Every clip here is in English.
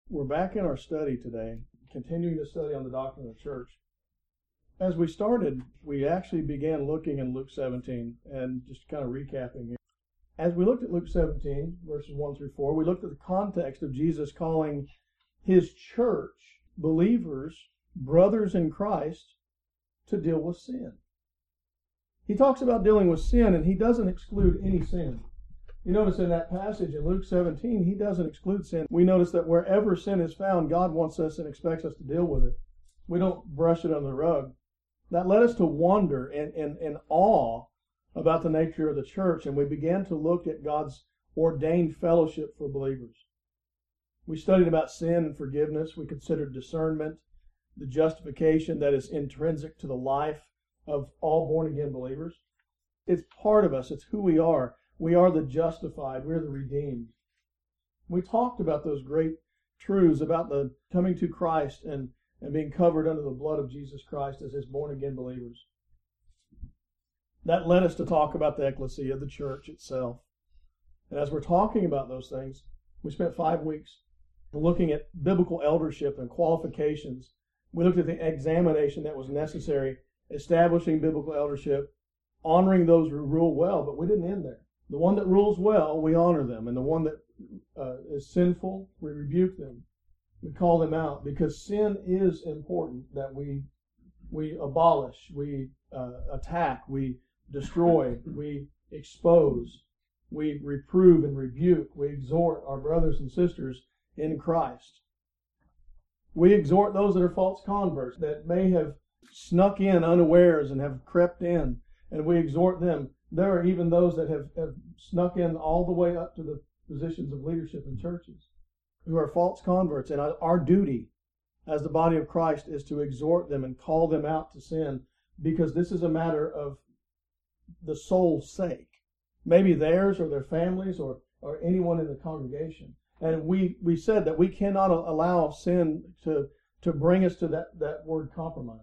We're back in our study today, continuing to study on the doctrine of the church. As we started, we actually began looking in Luke 17, and just kind of recapping here. As we looked at Luke 17, verses 1 through 4, we looked at the context of Jesus calling his church, believers, brothers in Christ, to deal with sin. He talks about dealing with sin, and he doesn't exclude any sin. You notice in that passage in Luke 17, he doesn't exclude sin. We notice that wherever sin is found, God wants us and expects us to deal with it. We don't brush it under the rug. That led us to wonder in awe about the nature of the church, and we began to look at God's ordained fellowship for believers. We studied about sin and forgiveness. We considered discernment, the justification that is intrinsic to the life of all born-again believers. It's part of us. It's who we are. We are the justified. We're the redeemed. We talked about those great truths about the coming to Christ and being covered under the blood of Jesus Christ as his born-again believers. That led us to talk about the ecclesia, the church itself. And as we're talking about those things, we spent 5 weeks looking at biblical eldership and qualifications. We looked at the examination that was necessary, establishing biblical eldership, honoring those who rule well, but we didn't end there. The one that rules well, we honor them, and the one that is sinful, we rebuke them. We call them out, because sin is important that we abolish, we attack, we destroy, we expose, we reprove and rebuke, we exhort our brothers and sisters in Christ. We exhort those that are false converts, that may have snuck in unawares and have crept in, and we exhort them. There are even those that have snuck in all the way up to the positions of leadership in churches who are false converts. And our duty as the body of Christ is to exhort them and call them out to sin, because this is a matter of the soul's sake. Maybe theirs or their families or anyone in the congregation. And we said that we cannot allow sin to bring us to that word compromise.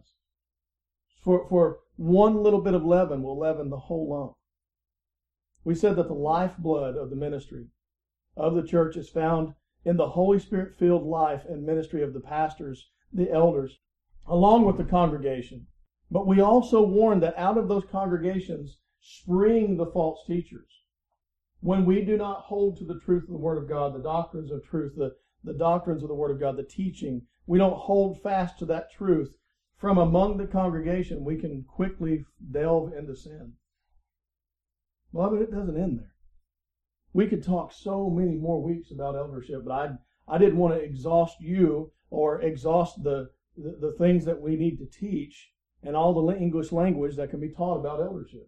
For one little bit of leaven will leaven the whole lump. We said that the lifeblood of the ministry of the church is found in the Holy Spirit-filled life and ministry of the pastors, the elders, along with the congregation. But we also warned that out of those congregations spring the false teachers. When we do not hold to the truth of the Word of God, the doctrines of truth, the doctrines of the Word of God, the teaching, we don't hold fast to that truth, from among the congregation, we can quickly delve into sin. Beloved, it doesn't end there. We could talk so many more weeks about eldership, but I didn't want to exhaust you or exhaust the things that we need to teach and all the English language that can be taught about eldership.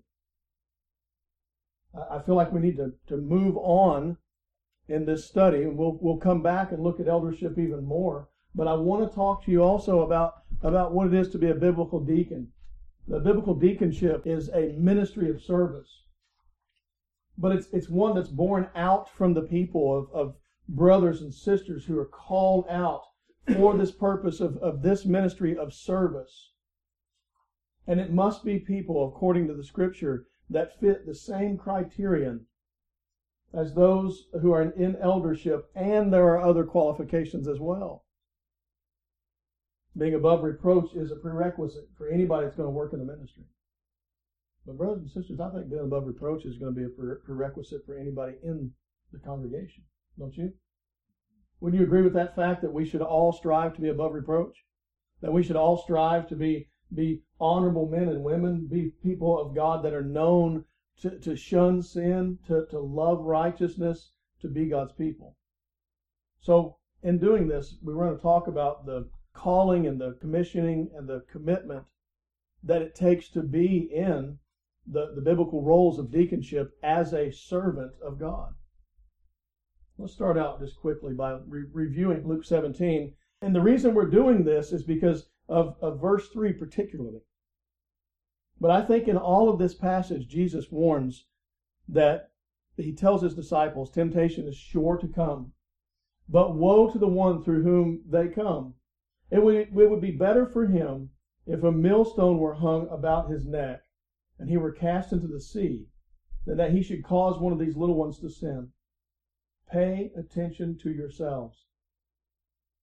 I feel like we need to move on in this study, and we'll come back and look at eldership even more. But I want to talk to you also about what it is to be a biblical deacon. The biblical deaconship is a ministry of service. But it's one that's born out from the people of brothers and sisters who are called out for this purpose of this ministry of service. And it must be people, according to the Scripture, that fit the same criterion as those who are in eldership, and there are other qualifications as well. Being above reproach is a prerequisite for anybody that's going to work in the ministry. But brothers and sisters, I think being above reproach is going to be a prerequisite for anybody in the congregation. Don't you? Would you agree with that fact that we should all strive to be above reproach? That we should all strive to be honorable men and women, be people of God that are known to shun sin, to love righteousness, to be God's people. So in doing this, we're going to talk about the calling and the commissioning and the commitment that it takes to be in the biblical roles of deaconship as a servant of God. Let's start out just quickly by reviewing Luke 17. And the reason we're doing this is because of verse 3 particularly. But I think in all of this passage, Jesus warns that he tells his disciples, temptation is sure to come, but woe to the one through whom they come. It would be better for him if a millstone were hung about his neck and he were cast into the sea than that he should cause one of these little ones to sin. Pay attention to yourselves.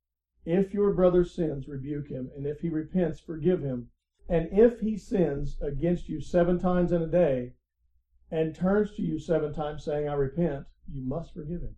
If your brother sins, rebuke him, and if he repents, forgive him. And if he sins against you 7 times in a day, and turns to you 7 times saying, I repent, you must forgive him.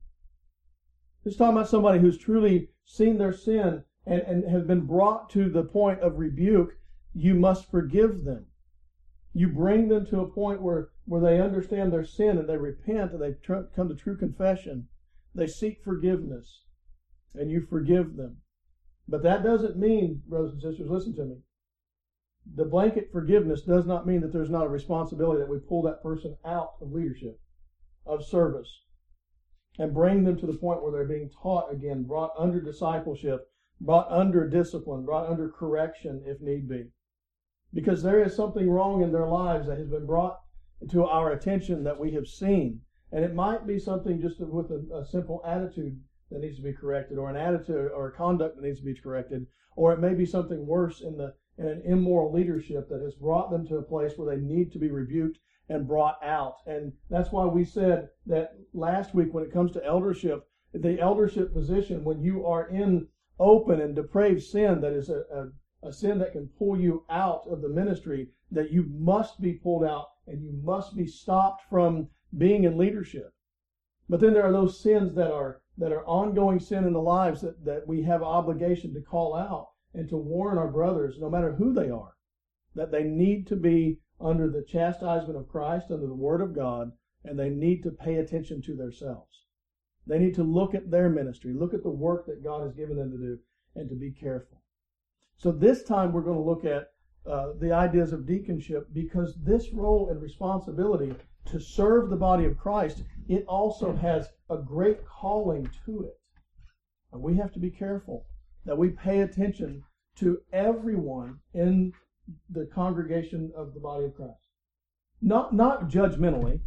It's talking about somebody who's truly seen their sin and has been brought to the point of rebuke. You must forgive them. You bring them to a point where they understand their sin and they repent and they come to true confession. They seek forgiveness and you forgive them. But that doesn't mean, brothers and sisters, listen to me. The blanket forgiveness does not mean that there's not a responsibility that we pull that person out of leadership, of service, and bring them to the point where they're being taught again, brought under discipleship, brought under discipline, brought under correction if need be. Because there is something wrong in their lives that has been brought to our attention that we have seen. And it might be something just with a simple attitude that needs to be corrected, or an attitude or a conduct that needs to be corrected, or it may be something worse in an immoral leadership that has brought them to a place where they need to be rebuked and brought out. And that's why we said that last week when it comes to eldership, the eldership position, when you are in open and depraved sin, that is a sin that can pull you out of the ministry, that you must be pulled out and you must be stopped from being in leadership. But then there are those sins that are ongoing sin in the lives that we have obligation to call out and to warn our brothers, no matter who they are, that they need to be under the chastisement of Christ, under the Word of God, and they need to pay attention to themselves. They need to look at their ministry, look at the work that God has given them to do, and to be careful. So this time we're going to look at the ideas of deaconship, because this role and responsibility to serve the body of Christ, it also has a great calling to it. And we have to be careful that we pay attention to everyone in the congregation of the body of Christ. Not judgmentally,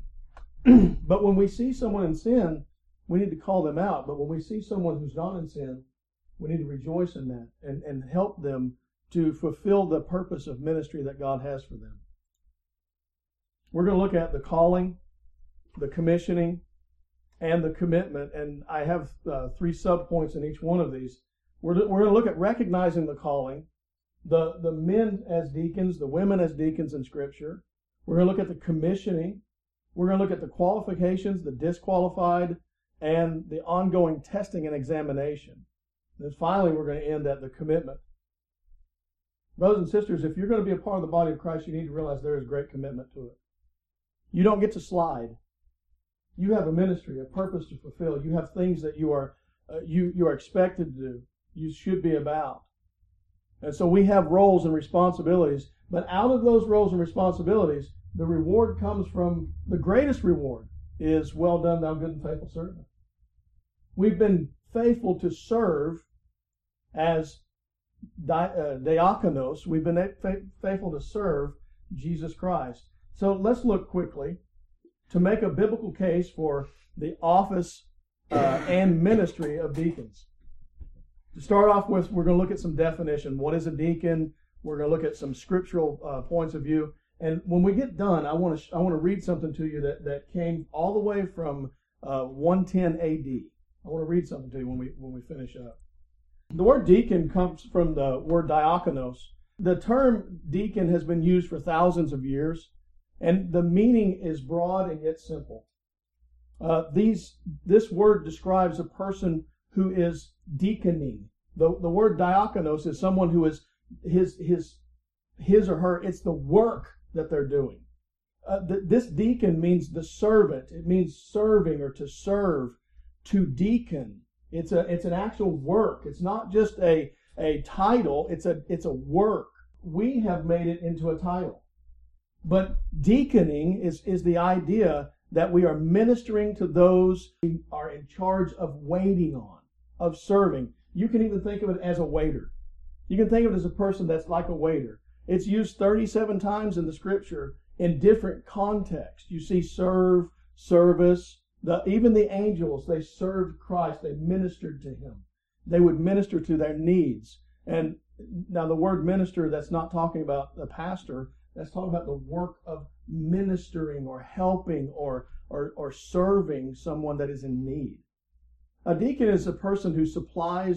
but when we see someone in sin, we need to call them out. But when we see someone who's not in sin, we need to rejoice in that and help them to fulfill the purpose of ministry that God has for them. We're going to look at the calling, the commissioning, and the commitment. And I have 3 subpoints in each one of these. We're going to look at recognizing the calling, the men as deacons, the women as deacons in Scripture. We're going to look at the commissioning. We're going to look at the qualifications, the disqualified, and the ongoing testing and examination. And then finally, we're going to end at the commitment. Brothers and sisters, if you're going to be a part of the body of Christ, you need to realize there is great commitment to it. You don't get to slide. You have a ministry, a purpose to fulfill. You have things that you are expected to do. You should be about. And so we have roles and responsibilities, but out of those roles and responsibilities, the reward comes from, the greatest reward is, well done, thou good and faithful servant. We've been faithful to serve as diakonos. We've been faithful to serve Jesus Christ. So let's look quickly to make a biblical case for the office and ministry of deacons. To start off with, we're going to look at some definition. What is a deacon? We're going to look at some scriptural points of view. And when we get done, I want to read something to you that came all the way from 110 AD. I want to read something to you when we finish up. The word deacon comes from the word diakonos. The term deacon has been used for thousands of years, and the meaning is broad and yet simple. This word describes a person who is deaconing. The word diakonos is someone who is his or her, it's the work that they're doing. This deacon means the servant. It means serving or to serve, to deacon. It's an actual work. It's not just a title. It's a work. We have made it into a title. But deaconing is the idea that we are ministering to those who are in charge of waiting on, of serving. You can even think of it as a waiter. You can think of it as a person that's like a waiter. It's used 37 times in the Scripture in different contexts. You see serve, service. Even the angels, they served Christ. They ministered to Him. They would minister to their needs. And now the word minister, that's not talking about the pastor. That's talking about the work of ministering or helping or serving someone that is in need. A deacon is a person who supplies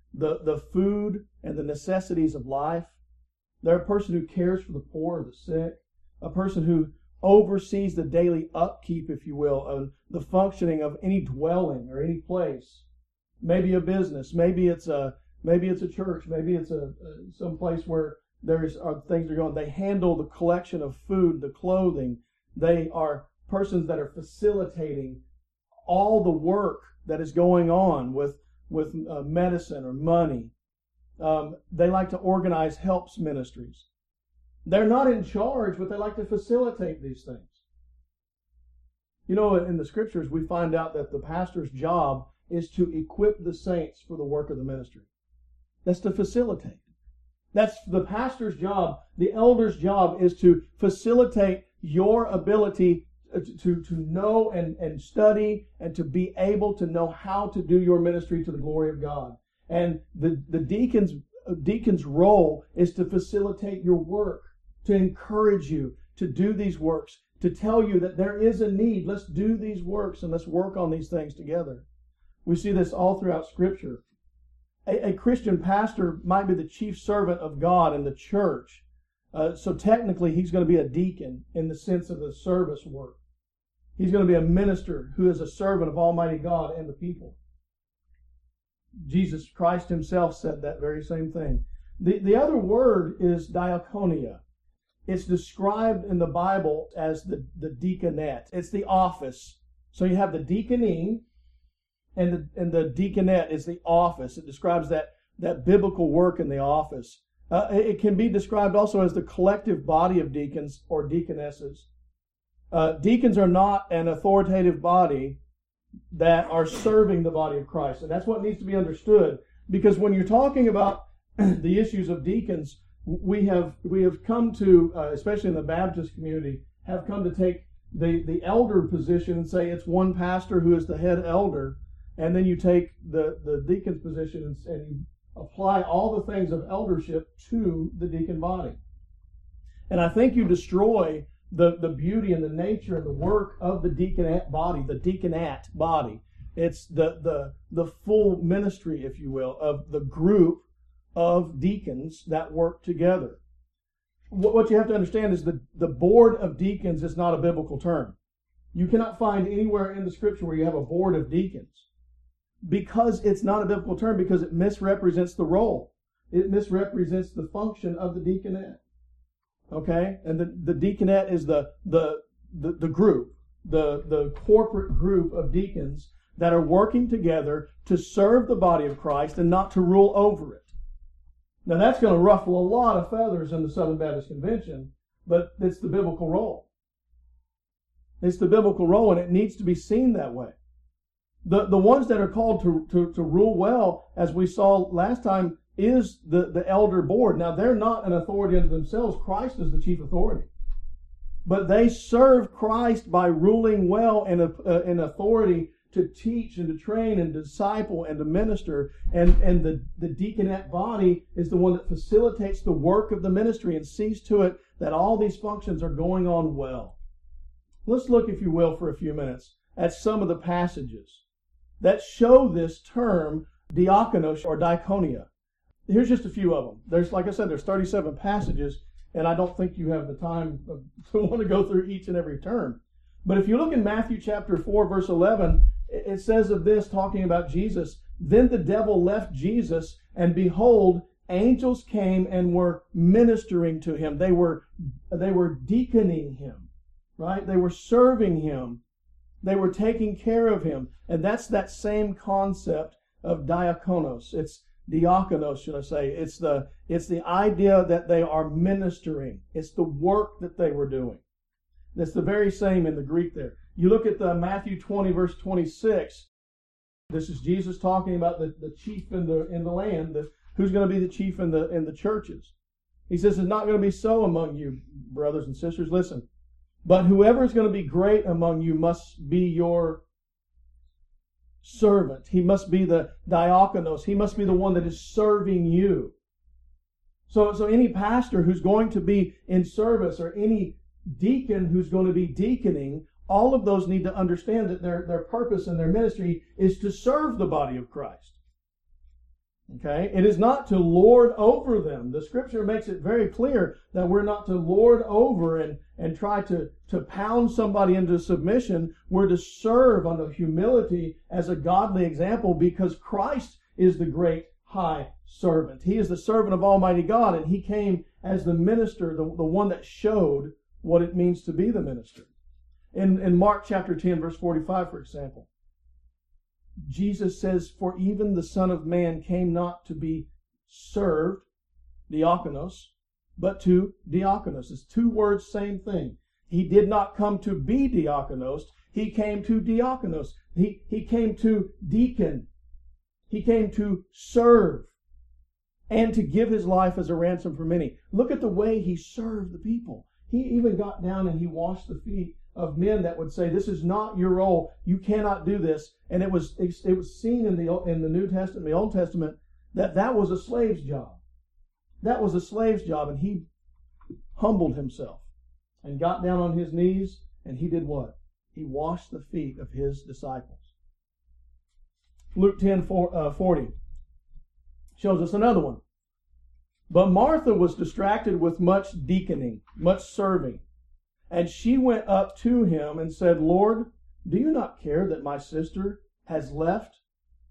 the food and the necessities of life. They're a person who cares for the poor or the sick, a person who oversees the daily upkeep, if you will, of the functioning of any dwelling or any place. Maybe a business, maybe it's a church, maybe it's some place where things are going. They handle the collection of food, the clothing. They are persons that are facilitating all the work that is going on with medicine or money. They like to organize helps ministries. They're not in charge, but they like to facilitate these things. You know, in the Scriptures, we find out that the pastor's job is to equip the saints for the work of the ministry. That's to facilitate. That's the pastor's job. The elder's job is to facilitate your ability to know and study and to be able to know how to do your ministry to the glory of God. And the deacon's role is to facilitate your work, to encourage you to do these works, to tell you that there is a need. Let's do these works and let's work on these things together. We see this all throughout Scripture. A Christian pastor might be the chief servant of God in the church. So technically, he's going to be a deacon in the sense of the service work. He's going to be a minister who is a servant of Almighty God and the people. Jesus Christ himself said that very same thing. The other word is diakonia. It's described in the Bible as the deaconette. It's the office. So you have the deaconine, and the deaconette is the office. It describes that biblical work in the office. It can be described also as the collective body of deacons or deaconesses. Deacons are not an authoritative body that are serving the body of Christ. And that's what needs to be understood. Because when you're talking about the issues of deacons, we have come to, especially in the Baptist community, have come to take the elder position and say it's one pastor who is the head elder, and then you take the deacon's position and you apply all the things of eldership to the deacon body. And I think you destroy the beauty and the nature and the work of the deaconate body. It's the full ministry, if you will, of the group of deacons that work together. What you have to understand is the board of deacons is not a biblical term. You cannot find anywhere in the Scripture where you have a board of deacons, because it's not a biblical term, because it misrepresents the role. It misrepresents the function of the deaconate. Okay? And the deaconate is the group, the corporate group of deacons that are working together to serve the body of Christ and not to rule over it. Now that's going to ruffle a lot of feathers in the Southern Baptist Convention, but it's the biblical role. It's the biblical role, and it needs to be seen that way. The ones that are called to rule well, as we saw last time, is the elder board. Now, they're not an authority unto themselves. Christ is the chief authority. But they serve Christ by ruling well and in authority to teach and to train and to disciple and to minister. And the deaconate body is the one that facilitates the work of the ministry and sees to it that all these functions are going on well. Let's look, if you will, for a few minutes at some of the passages that show this term diakonos or diakonia. Here's just a few of them. There's, like I said, there's 37 passages, and I don't think you have the time to want to go through each and every term. But if you look in Matthew chapter 4, verse 11, it says of this, talking about Jesus, "Then the devil left Jesus, and behold, angels came and were ministering to him." They were deaconing him, right? They were serving him. They were taking care of him. And that's that same concept of diakonos. It's diakonos, should I say. It's the idea that they are ministering. It's the work that they were doing. That's the very same in the Greek there. You look at the Matthew 20, verse 26. This is Jesus talking about the chief in the land, who's going to be the chief in the churches. He says, "It's not going to be so among you, brothers and sisters." Listen. "But whoever is going to be great among you must be your servant." He must be the diakonos. He must be the one that is serving you. So any pastor who's going to be in service, or any deacon who's going to be deaconing, all of those need to understand that their purpose and their ministry is to serve the body of Christ. Okay? It is not to lord over them. The Scripture makes it very clear that we're not to lord over and try to pound somebody into submission. We're to serve under humility as a godly example, because Christ is the great high servant. He is the servant of Almighty God, and He came as the minister, the one that showed what it means to be the minister. In Mark chapter 10, verse 45, for example, Jesus says, "For even the Son of Man came not to be served," diakonos, "but to diakonos." It's two words, same thing. He did not come to be diakonos. He came to diakonos. He came to deacon. He came to serve and to give His life as a ransom for many. Look at the way He served the people. He even got down and He washed the feet of men that would say, "This is not your role. You cannot do this." And it was seen in the New Testament, the Old Testament, that was a slave's job. That was a slave's job, and He humbled Himself and got down on His knees, and He did what? He washed the feet of His disciples. Luke 10:40 shows us another one. "But Martha was distracted with much deaconing," much serving. "And she went up to Him and said, 'Lord, do you not care that my sister has left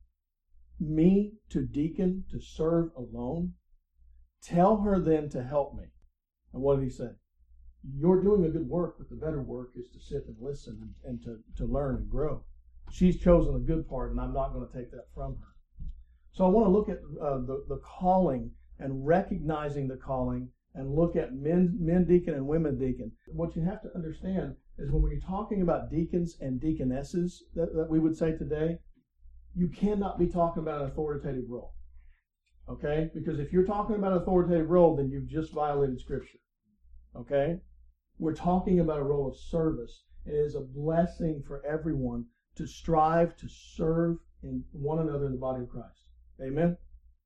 me to deacon, to serve alone? Tell her then to help me.'" And what did He say? "You're doing a good work, but the better work is to sit and listen and to learn and grow. She's chosen the good part, and I'm not going to take that from her." So I want to look at the calling and recognizing the calling, and look at men deacon and women deacon. What you have to understand is when we're talking about deacons and deaconesses that we would say today, you cannot be talking about an authoritative role. Okay? Because if you're talking about an authoritative role, then you've just violated Scripture. Okay? We're talking about a role of service. It is a blessing for everyone to strive to serve in one another in the body of Christ. Amen?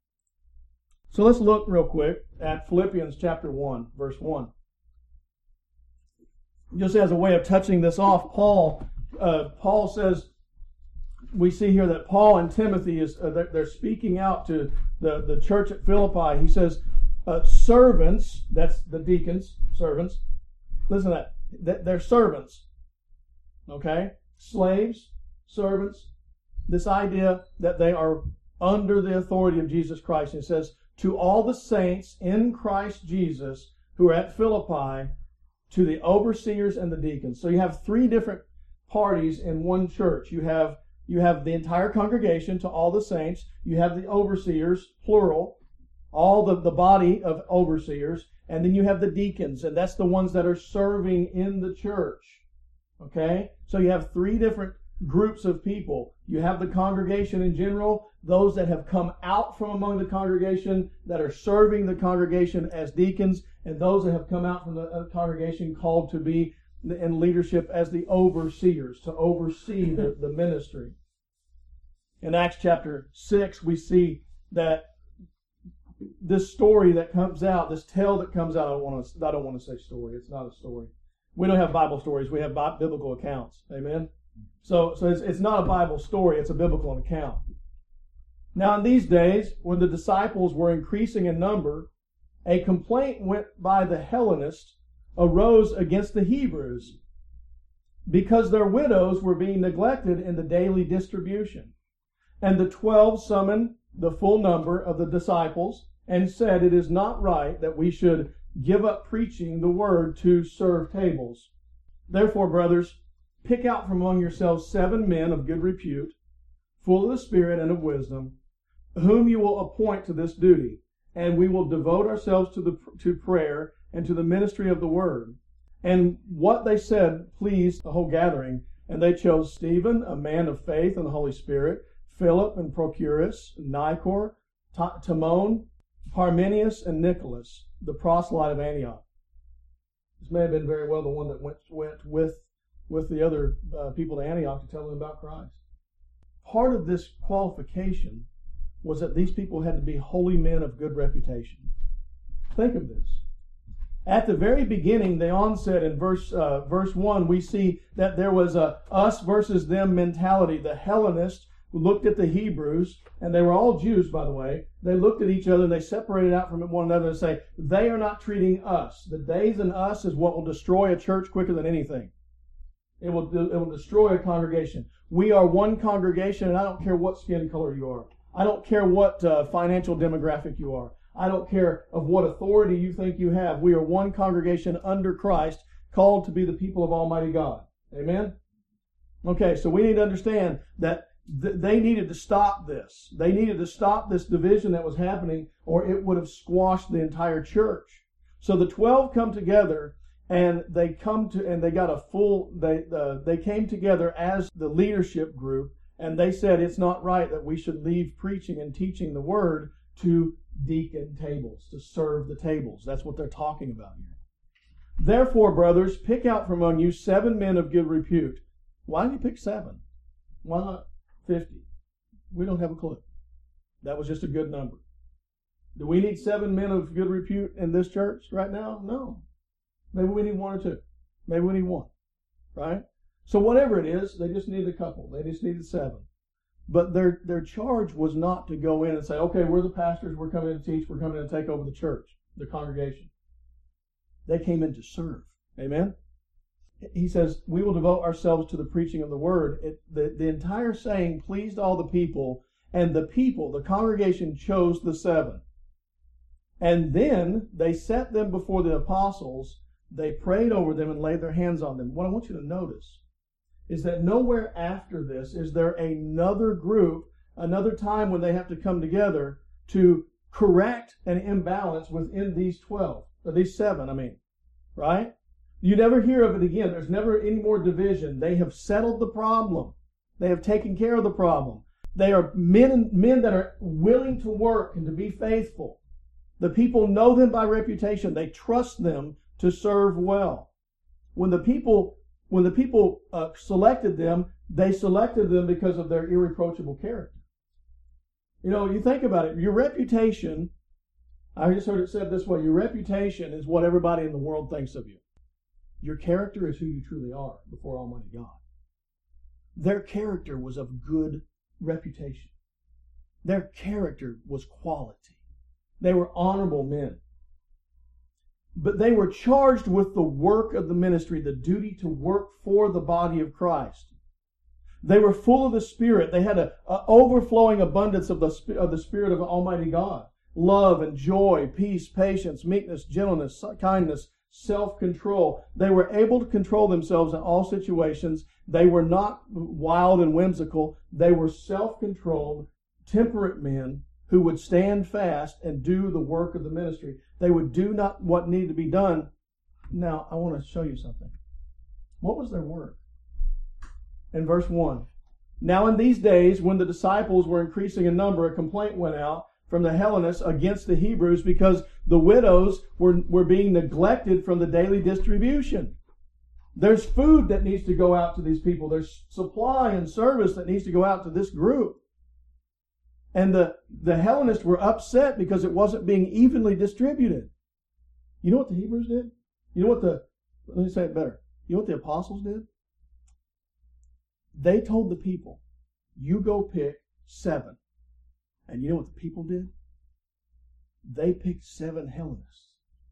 So let's look real quick at Philippians chapter 1, verse 1. Just as a way of touching this off, Paul says, we see here that Paul and Timothy, they're speaking out to the church at Philippi. He says, servants, that's the deacons, servants. Listen to that. They're servants. Okay? Slaves, servants. This idea that they are under the authority of Jesus Christ. And it says, "To all the saints in Christ Jesus who are at Philippi, to the overseers and the deacons." So you have three different parties in one church. You have the entire congregation, to all the saints. You have the overseers, plural, all the body of overseers. And then you have the deacons, and that's the ones that are serving in the church. Okay? So you have three different groups of people. You have the congregation in general, those that have come out from among the congregation that are serving the congregation as deacons, and those that have come out from the congregation called to be in leadership as the overseers, to oversee the ministry. In Acts chapter 6, we see that this story that comes out, this tale that comes out, I don't want to say story, it's not a story. We don't have Bible stories, we have biblical accounts. Amen? So it's not a Bible story, it's a biblical account. Now in these days, when the disciples were increasing in number, a complaint went by the Hellenists arose against the Hebrews because their widows were being neglected in the daily distribution. And the 12 summoned the full number of the disciples and said, "It is not right that we should give up preaching the word to serve tables. Therefore, brothers, pick out from among yourselves 7 men of good repute, full of the Spirit and of wisdom, whom you will appoint to this duty, and we will devote ourselves to prayer and to the ministry of the word." And what they said pleased the whole gathering, and they chose Stephen, a man of faith and the Holy Spirit, Philip and Prochorus, Nicanor, Timon, Parmenius, and Nicholas, the proselyte of Antioch. This may have been very well the one that went with the other people to Antioch to tell them about Christ. Part of this qualification was that these people had to be holy men of good reputation. Think of this. At the very beginning, the onset in verse 1, we see that there was a us versus them mentality. The Hellenists looked at the Hebrews, and they were all Jews, by the way. They looked at each other and they separated out from one another and say, they are not treating us. The days and us is what will destroy a church quicker than anything. It will destroy a congregation. We are one congregation, and I don't care what skin color you are. I don't care what financial demographic you are. I don't care of what authority you think you have. We are one congregation under Christ, called to be the people of Almighty God. Amen? Okay, so we need to understand that they needed to stop this. They needed to stop this division that was happening, or it would have squashed the entire church. So the 12 come together, and they came together as the leadership group, and they said it's not right that we should leave preaching and teaching the word to deacon tables, to serve the tables. That's what they're talking about here. Therefore, brothers, pick out from among you 7 men of good repute. Why did he pick 7? Why not 50? We don't have a clue. That was just a good number. Do we need 7 men of good repute in this church right now? No. Maybe we need 1 or 2. Maybe we need 1. Right? So whatever it is, they just need a couple. They just needed 7. But their charge was not to go in and say, okay, we're the pastors, we're coming to teach, we're coming to take over the church, the congregation. They came in to serve. Amen? He says, we will devote ourselves to the preaching of the word. The entire saying pleased all the people, and the people, the congregation, chose the 7. And then they set them before the apostles. They prayed over them and laid their hands on them. What I want you to notice is that nowhere after this is there another group, another time when they have to come together to correct an imbalance within these 12, or these 7, right? You never hear of it again. There's never any more division. They have settled the problem. They have taken care of the problem. They are men that are willing to work and to be faithful. The people know them by reputation. They trust them to serve well. When the people selected them, they selected them because of their irreproachable character. You think about it. Your reputation, I just heard it said this way, your reputation is what everybody in the world thinks of you. Your character is who you truly are before Almighty God. Their character was of good reputation. Their character was quality. They were honorable men. But they were charged with the work of the ministry, the duty to work for the body of Christ. They were full of the Spirit. They had an overflowing abundance of the Spirit of Almighty God. Love and joy, peace, patience, meekness, gentleness, kindness, self-control. They were able to control themselves in all situations. They were not wild and whimsical. They were self-controlled, temperate men who would stand fast and do the work of the ministry. They would do not what needed to be done. Now, I want to show you something. What was their work? In verse 1. Now in these days, when the disciples were increasing in number, a complaint went out from the Hellenists against the Hebrews because the widows were being neglected from the daily distribution. There's food that needs to go out to these people. There's supply and service that needs to go out to this group. And the Hellenists were upset because it wasn't being evenly distributed. You know what the Hebrews did? Let me say it better. You know what the apostles did? They told the people, you go pick 7. And you know what the people did? They picked 7 Hellenists.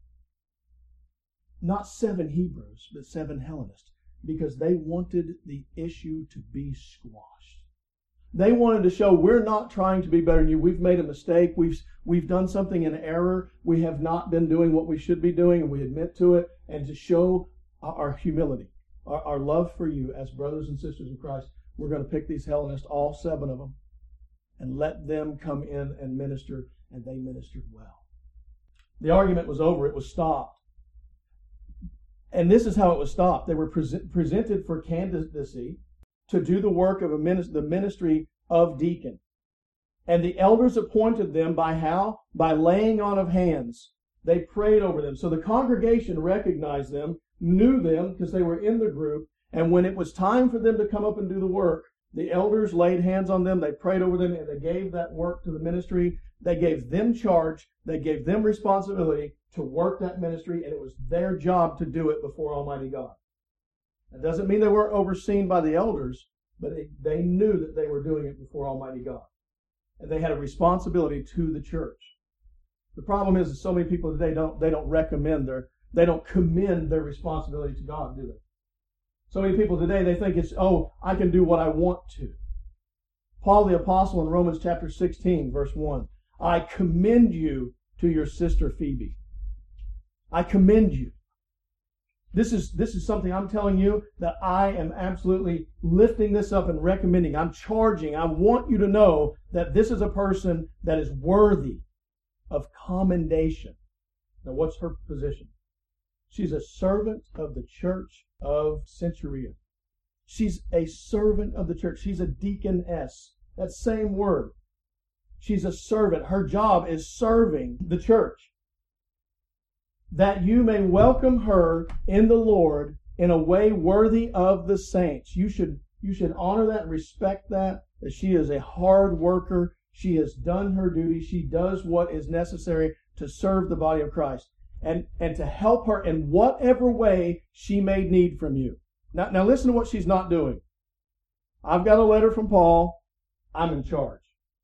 Not 7 Hebrews, but 7 Hellenists. Because they wanted the issue to be squashed. They wanted to show we're not trying to be better than you. We've made a mistake. We've done something in error. We have not been doing what we should be doing, and we admit to it. And to show our humility, our love for you as brothers and sisters in Christ, we're going to pick these Hellenists, all 7 of them, and let them come in and minister, and they ministered well. The argument was over. It was stopped. And this is how it was stopped. They were presented for candidacy to do the work of the ministry of deacon. And the elders appointed them by how? By laying on of hands. They prayed over them. So the congregation recognized them, knew them because they were in the group, and when it was time for them to come up and do the work, the elders laid hands on them, they prayed over them, and they gave that work to the ministry. They gave them charge, they gave them responsibility to work that ministry, and it was their job to do it before Almighty God. That doesn't mean they weren't overseen by the elders, but they knew that they were doing it before Almighty God. And they had a responsibility to the church. The problem is that so many people today they don't commend their responsibility to God, do they? So many people today, they think it's, I can do what I want to. Paul the Apostle in Romans chapter 16, verse 1, I commend you to your sister Phoebe. I commend you. This is something I'm telling you that I am absolutely lifting this up and recommending. I'm charging. I want you to know that this is a person that is worthy of commendation. Now, what's her position? She's a servant of the church of Centuria. She's a servant of the church. She's a deaconess. That same word. She's a servant. Her job is serving the church. That you may welcome her in the Lord in a way worthy of the saints. You should honor that, respect that she is a hard worker. She has done her duty. She does what is necessary to serve the body of Christ and to help her in whatever way she may need from you. Now listen to what she's not doing. I've got a letter from Paul. I'm in charge.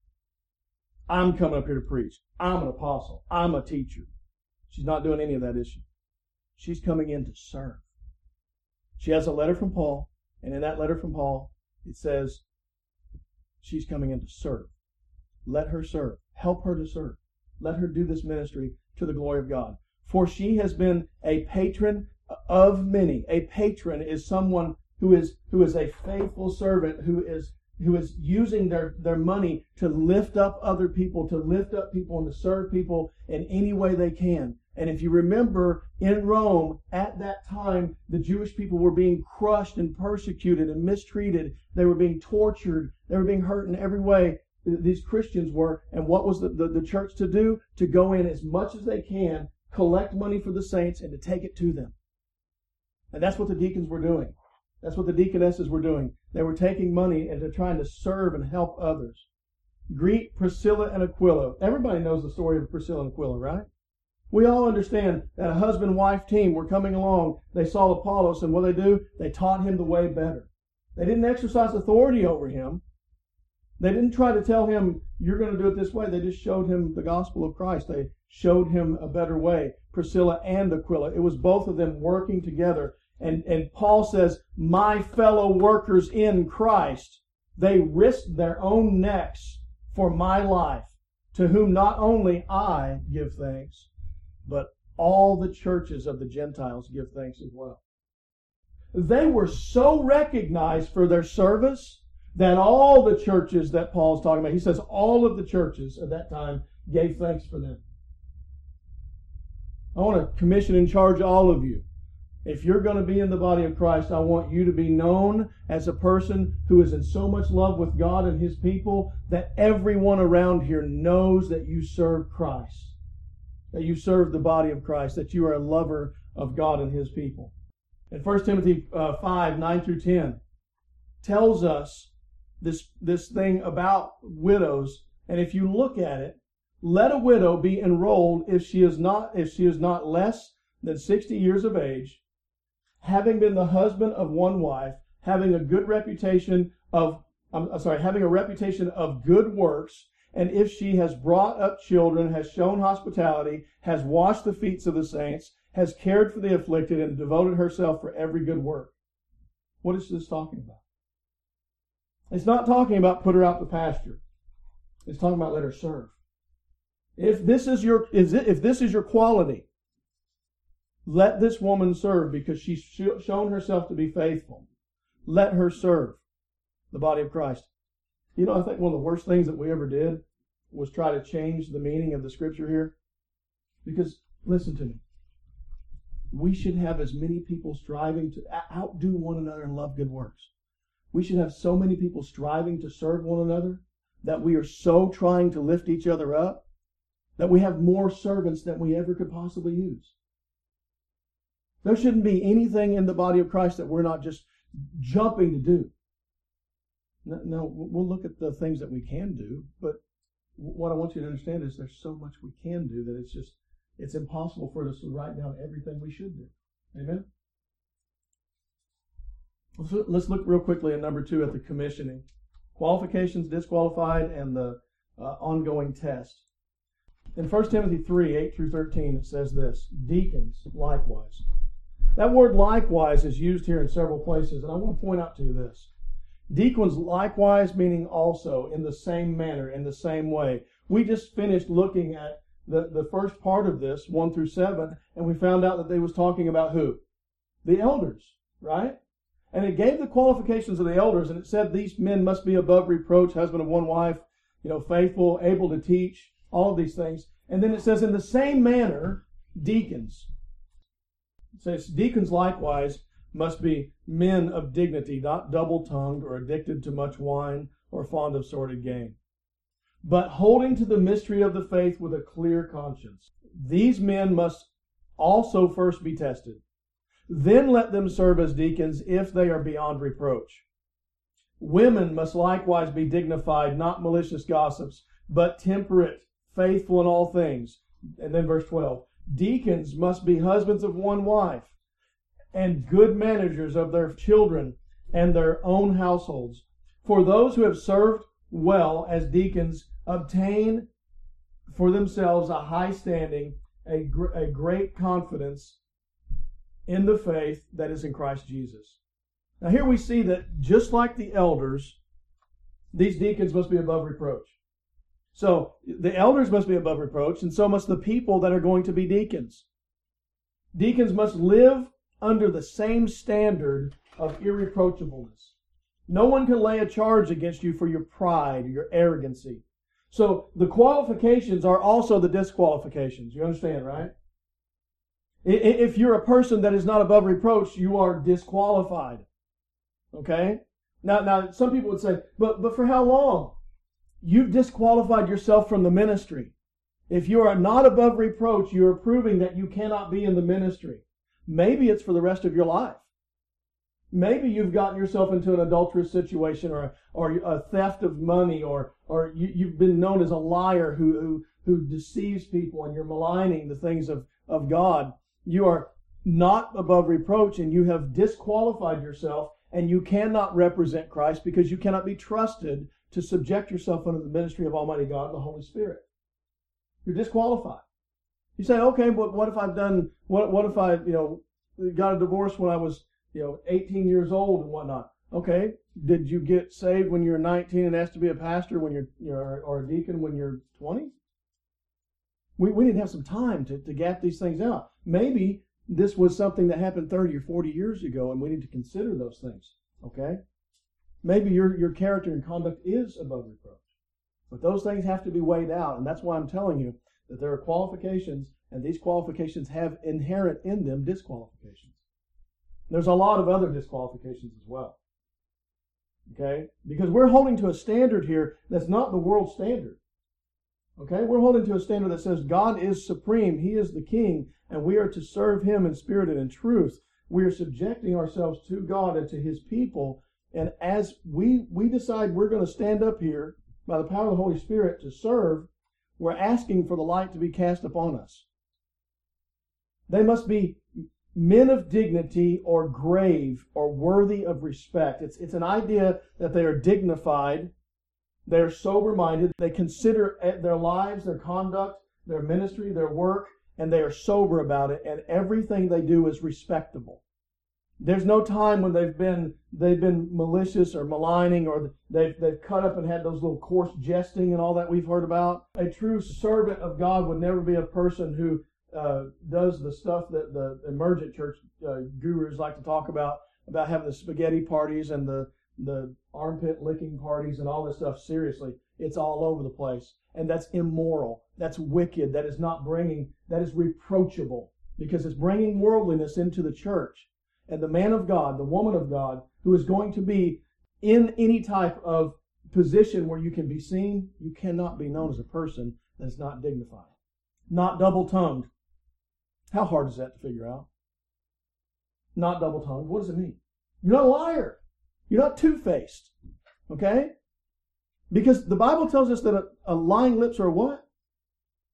I'm coming up here to preach. I'm an apostle. I'm a teacher. She's not doing any of that, is she? She's coming in to serve. She has a letter from Paul, and in that letter from Paul, it says she's coming in to serve. Let her serve. Help her to serve. Let her do this ministry to the glory of God. For she has been a patron of many. A patron is someone who is a faithful servant, who is using their money to lift up other people, to lift up people and to serve people in any way they can. And if you remember, in Rome, at that time, the Jewish people were being crushed and persecuted and mistreated. They were being tortured. They were being hurt in every way. These Christians were. And what was the church to do? To go in as much as they can, collect money for the saints, and to take it to them. And that's what the deacons were doing. That's what the deaconesses were doing. They were taking money and trying to serve and help others. Greet Priscilla and Aquila. Everybody knows the story of Priscilla and Aquila, right? We all understand that a husband-wife team were coming along. They saw Apollos, and what they do? They taught him the way better. They didn't exercise authority over him. They didn't try to tell him, you're going to do it this way. They just showed him the gospel of Christ. They showed him a better way. Priscilla and Aquila. It was both of them working together. And Paul says, my fellow workers in Christ, they risked their own necks for my life, to whom not only I give thanks, but all the churches of the Gentiles give thanks as well. They were so recognized for their service that all the churches that Paul's talking about, he says all of the churches at that time gave thanks for them. I want to commission and charge all of you. If you're going to be in the body of Christ, I want you to be known as a person who is in so much love with God and His people that everyone around here knows that you serve Christ, that you serve the body of Christ, that you are a lover of God and His people. And 1 Timothy 5, 9 through 10 tells us this thing about widows. And if you look at it, let a widow be enrolled if she is not less than 60 years of age, having been the husband of one wife, having a reputation of good works, and if she has brought up children, has shown hospitality, has washed the feet of the saints, has cared for the afflicted, and devoted herself for every good work. What is this talking about? It's not talking about put her out to pasture. It's talking about let her serve. If this is your quality, let this woman serve because she's shown herself to be faithful. Let her serve the body of Christ. You know, I think one of the worst things that we ever did was try to change the meaning of the scripture here. Because, listen to me, we should have as many people striving to outdo one another and love good works. We should have so many people striving to serve one another that we are so trying to lift each other up that we have more servants than we ever could possibly use. There shouldn't be anything in the body of Christ that we're not just jumping to do. No, we'll look at the things that we can do, but what I want you to understand is there's so much we can do that it's impossible for us to write down everything we should do. Amen? Let's look real quickly at number 2 at the commissioning. Qualifications, disqualified, and the ongoing test. In 1 Timothy 3, 8 through 13, it says this, deacons likewise. That word likewise is used here in several places, and I want to point out to you this. Deacons likewise meaning also, in the same manner, in the same way. We just finished looking at the first part of this, 1 through 7, and we found out that they was talking about who? The elders, right? And it gave the qualifications of the elders, and it said these men must be above reproach, husband of one wife, faithful, able to teach, all of these things. And then it says in the same manner, deacons. It says deacons likewise must be men of dignity, not double-tongued or addicted to much wine or fond of sordid gain, but holding to the mystery of the faith with a clear conscience. These men must also first be tested. Then let them serve as deacons if they are beyond reproach. Women must likewise be dignified, not malicious gossips, but temperate, faithful in all things. And then verse 12. Deacons must be husbands of one wife, and good managers of their children and their own households. For those who have served well as deacons obtain for themselves a high standing, a great confidence in the faith that is in Christ Jesus. Now here we see that just like the elders, these deacons must be above reproach. So the elders must be above reproach, and so must the people that are going to be deacons. Deacons must live under the same standard of irreproachableness. No one can lay a charge against you for your pride or your arrogancy. So the qualifications are also the disqualifications. You understand, right? If you're a person that is not above reproach, you are disqualified. Okay? Now some people would say, but for how long? You've disqualified yourself from the ministry. If you are not above reproach, you are proving that you cannot be in the ministry. Maybe it's for the rest of your life. Maybe you've gotten yourself into an adulterous situation or a theft of money or you've been known as a liar who deceives people and you're maligning the things of God. You are not above reproach and you have disqualified yourself and you cannot represent Christ because you cannot be trusted to subject yourself under the ministry of Almighty God and the Holy Spirit. You're disqualified. You say, okay, but what if I've done, what if I, got a divorce when I was, 18 years old and whatnot? Okay, did you get saved when you're 19 and asked to be a pastor when you're or a deacon when you're 20? We need to have some time to gap these things out. Maybe this was something that happened 30 or 40 years ago and we need to consider those things, okay? Maybe your character and conduct is above reproach. But those things have to be weighed out, and that's why I'm telling you that there are qualifications, and these qualifications have inherent in them disqualifications. There's a lot of other disqualifications as well. Okay? Because we're holding to a standard here that's not the world standard. Okay? We're holding to a standard that says God is supreme, He is the King, and we are to serve Him in spirit and in truth. We are subjecting ourselves to God and to His people. And as we decide we're going to stand up here by the power of the Holy Spirit to serve, we're asking for the light to be cast upon us. They must be men of dignity or grave or worthy of respect. It's an idea that they are dignified, they're sober-minded, they consider their lives, their conduct, their ministry, their work, and they are sober about it, and everything they do is respectable. There's no time when they've been malicious or maligning or they've cut up and had those little coarse jesting and all that we've heard about. A true servant of God would never be a person who does the stuff that the emergent church gurus like to talk about having the spaghetti parties and the armpit licking parties and all this stuff. Seriously, it's all over the place. And that's immoral. That's wicked. That is reproachable because it's bringing worldliness into the church. And the man of God, the woman of God, who is going to be in any type of position where you can be seen, you cannot be known as a person that is not dignified, not double-tongued. How hard is that to figure out? Not double-tongued. What does it mean? You're not a liar. You're not two-faced. Okay? Because the Bible tells us that a lying lips are what?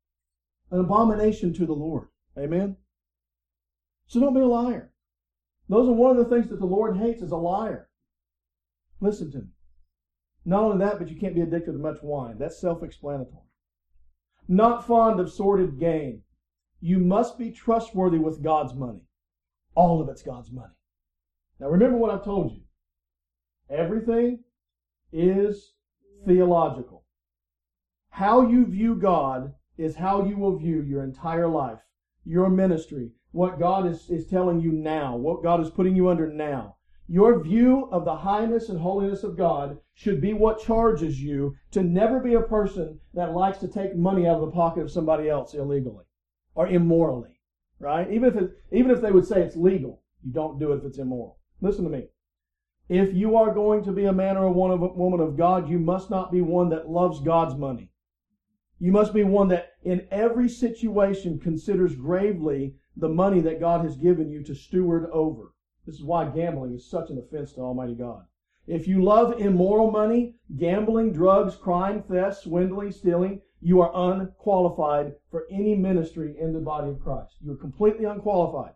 An abomination to the Lord. Amen? So don't be a liar. Those are one of the things that the Lord hates, is a liar. Listen to me. Not only that, but you can't be addicted to much wine. That's self-explanatory. Not fond of sordid gain. You must be trustworthy with God's money. All of it's God's money. Now remember what I've told you. Everything is theological. How you view God is how you will view your entire life, your ministry, what God is telling you now, what God is putting you under now. Your view of the highness and holiness of God should be what charges you to never be a person that likes to take money out of the pocket of somebody else illegally or immorally, right? Even if they would say it's legal, you don't do it if it's immoral. Listen to me. If you are going to be a man or a woman of God, you must not be one that loves God's money. You must be one that in every situation considers gravely the money that God has given you to steward over. This is why gambling is such an offense to Almighty God. If you love immoral money, gambling, drugs, crime, theft, swindling, stealing, you are unqualified for any ministry in the body of Christ. You're completely unqualified.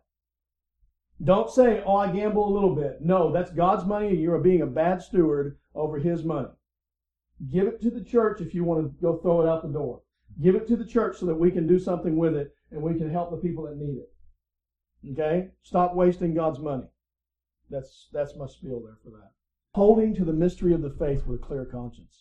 Don't say, oh, I gamble a little bit. No, that's God's money and you are being a bad steward over His money. Give it to the church if you want to go throw it out the door. Give it to the church so that we can do something with it and we can help the people that need it. Okay? Stop wasting God's money. That's my spiel there for that. Holding to the mystery of the faith with a clear conscience.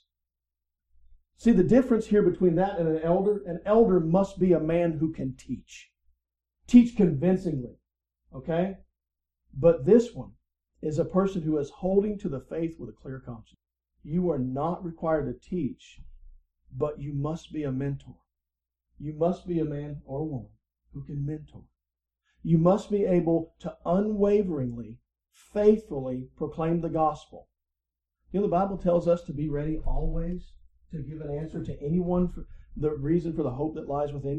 See the difference here between that and an elder? An elder must be a man who can teach. Teach convincingly. Okay? But this one is a person who is holding to the faith with a clear conscience. You are not required to teach, but you must be a mentor. You must be a man or a woman who can mentor. You must be able to unwaveringly, faithfully proclaim the gospel. You know, the Bible tells us to be ready always to give an answer to anyone for the reason for the hope that lies within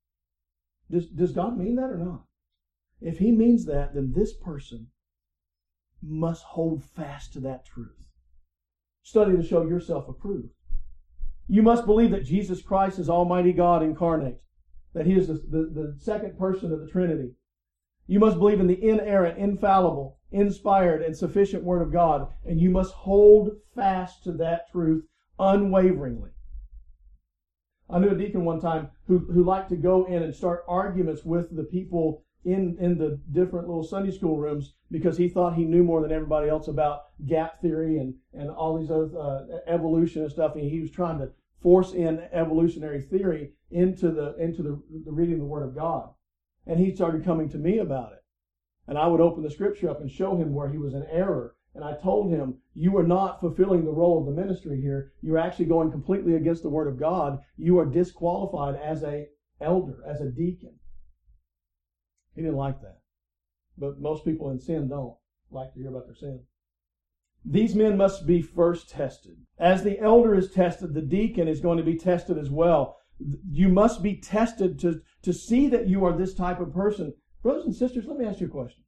you. Does God mean that or not? If He means that, then this person must hold fast to that truth. Study to show yourself approved. You must believe that Jesus Christ is Almighty God incarnate, that He is the second person of the Trinity. You must believe in the inerrant, infallible, inspired, and sufficient Word of God, and you must hold fast to that truth unwaveringly. I knew a deacon one time who liked to go in and start arguments with the people in the different little Sunday school rooms because he thought he knew more than everybody else about gap theory and all these other evolution and stuff. And he was trying to force in evolutionary theory into the reading of the Word of God. And he started coming to me about it. And I would open the Scripture up and show him where he was in error. And I told him, you are not fulfilling the role of the ministry here. You're actually going completely against the Word of God. You are disqualified as an elder, as a deacon. He didn't like that. But most people in sin don't like to hear about their sin. These men must be first tested. As the elder is tested, the deacon is going to be tested as well. You must be tested to see that you are this type of person. Brothers and sisters, let me ask you a question.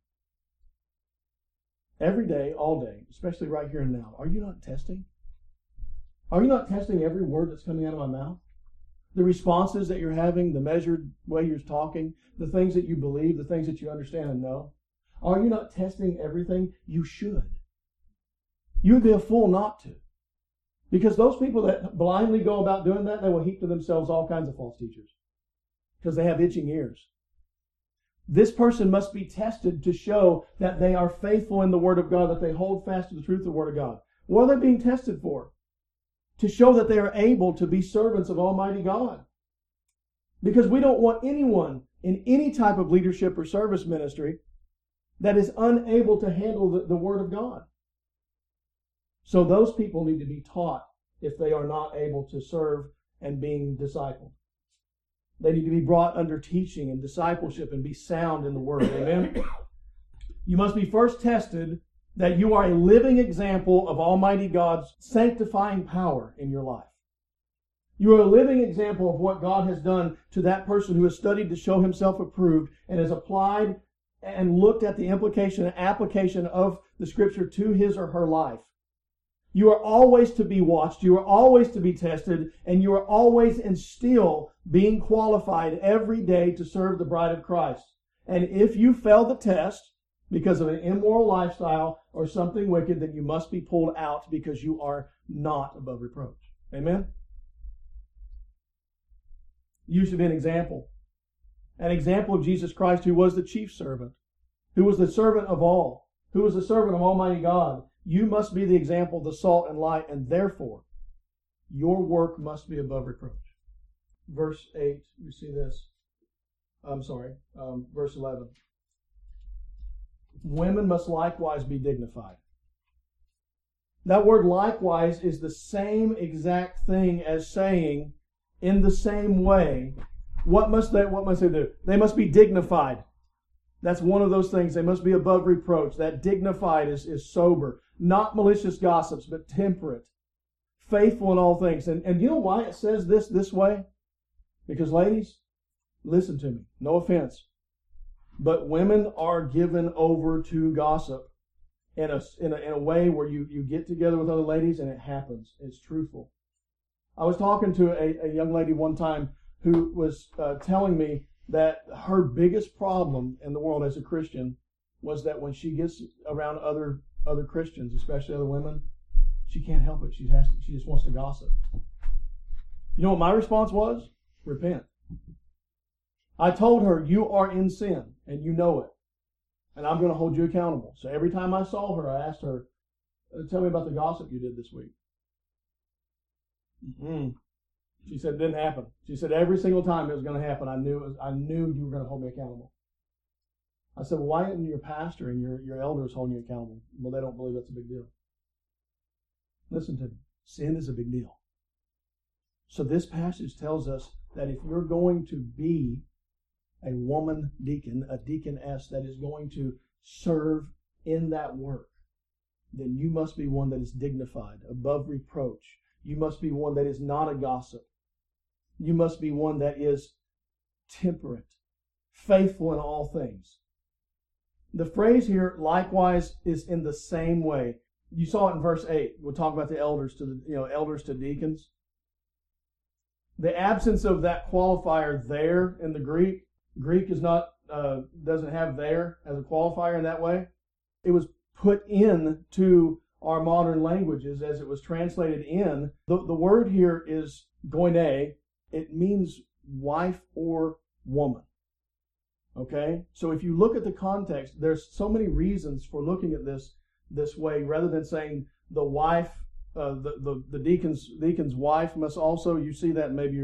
Every day, all day, especially right here and now, are you not testing? Are you not testing every word that's coming out of my mouth? The responses that you're having, the measured way you're talking, the things that you believe, the things that you understand and know. Are you not testing everything? You should. You would be a fool not to. Because those people that blindly go about doing that, they will heap to themselves all kinds of false teachers. Because they have itching ears. This person must be tested to show that they are faithful in the Word of God, that they hold fast to the truth of the Word of God. What are they being tested for? To show that they are able to be servants of Almighty God. Because we don't want anyone in any type of leadership or service ministry that is unable to handle the Word of God. So those people need to be taught if they are not able to serve and being discipled. They need to be brought under teaching and discipleship and be sound in the Word. Amen? You must be first tested that you are a living example of Almighty God's sanctifying power in your life. You are a living example of what God has done to that person who has studied to show himself approved and has applied and looked at the implication and application of the Scripture to his or her life. You are always to be watched. You are always to be tested. And you are always and still being qualified every day to serve the bride of Christ. And if you fail the test, because of an immoral lifestyle or something wicked, then you must be pulled out because you are not above reproach. Amen? You should be an example. An example of Jesus Christ, who was the chief servant, who was the servant of all, who was the servant of Almighty God. You must be the example, the salt and light, and therefore your work must be above reproach. Verse 8, you see this. Verse 11. Women must likewise be dignified. That word likewise is the same exact thing as saying, in the same way, what must they do? They must be dignified. That's one of those things. They must be above reproach. That dignified is sober. Not malicious gossips, but temperate. Faithful in all things. And you know why it says this way? Because ladies, listen to me. No offense. But women are given over to gossip in a way where you get together with other ladies and it happens. It's truthful. I was talking to a young lady one time who was telling me that her biggest problem in the world as a Christian was that when she gets around other Christians, especially other women, she can't help it. She just wants to gossip. You know what my response was? Repent. I told her, you are in sin, and you know it. And I'm going to hold you accountable. So every time I saw her, I asked her, tell me about the gossip you did this week. She said it didn't happen. She said every single time it was going to happen, I knew you were going to hold me accountable. I said, well, why isn't your pastor and your elders holding you accountable? Well, they don't believe that's a big deal. Listen to me. Sin is a big deal. So this passage tells us that if you're going to be a woman deacon, a deaconess that is going to serve in that work, then you must be one that is dignified, above reproach. You must be one that is not a gossip. You must be one that is temperate, faithful in all things. The phrase here, likewise, is in the same way. You saw it in verse 8. We'll talk about the elders to deacons. The absence of that qualifier there in the Greek is not doesn't have there as a qualifier in that way. It was put into our modern languages as it was translated in. The word here is goine. It means wife or woman. Okay? So if you look at the context, there's so many reasons for looking at this way, rather than saying the wife, the deacon's wife must also. You see that maybe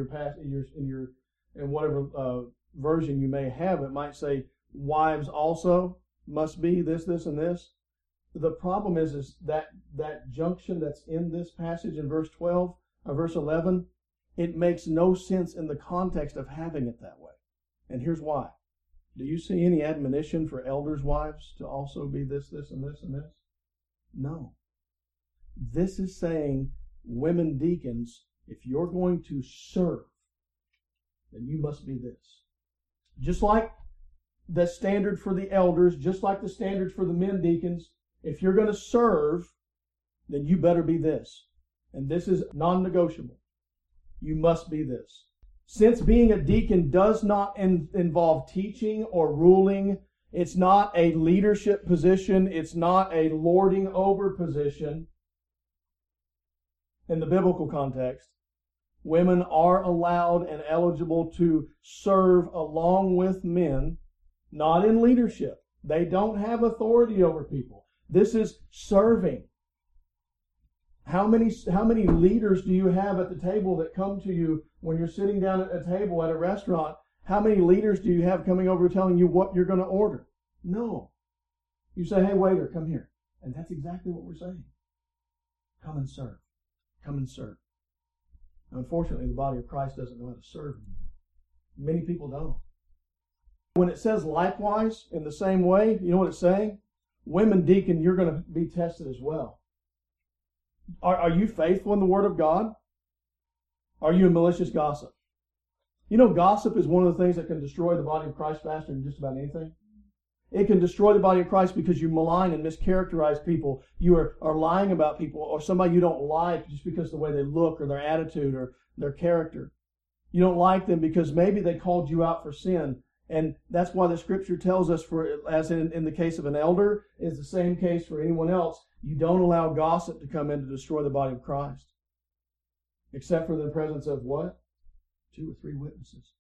in whatever version you may have, it might say wives also must be this, and this. The problem is that junction that's in this passage in verse 12 or verse 11, it makes no sense in the context of having it that way. And here's why. Do you see any admonition for elders' wives to also be this, and this, and this? No. This is saying, women deacons, if you're going to serve, then you must be this. Just like the standard for the elders, just like the standard for the men deacons, if you're going to serve, then you better be this. And this is non-negotiable. You must be this. Since being a deacon does not involve teaching or ruling, it's not a leadership position, it's not a lording over position in the biblical context, women are allowed and eligible to serve along with men, not in leadership. They don't have authority over people. This is serving. How many leaders do you have at the table that come to you when you're sitting down at a table at a restaurant? How many leaders do you have coming over telling you what you're going to order? No. You say, hey, waiter, come here. And that's exactly what we're saying. Come and serve. Come and serve. Unfortunately, the body of Christ doesn't know how to serve anymore. Many people don't. When it says likewise, in the same way, you know what it's saying? Women deacon, you're going to be tested as well. Are you faithful in the Word of God? Are you a malicious gossip? You know, gossip is one of the things that can destroy the body of Christ faster than just about anything. It can destroy the body of Christ because you malign and mischaracterize people. You are lying about people, or somebody you don't like just because of the way they look or their attitude or their character. You don't like them because maybe they called you out for sin, And that's why the Scripture tells us, as in the case of an elder, is the same case for anyone else. You don't allow gossip to come in to destroy the body of Christ. Except for the presence of what? 2 or 3 witnesses.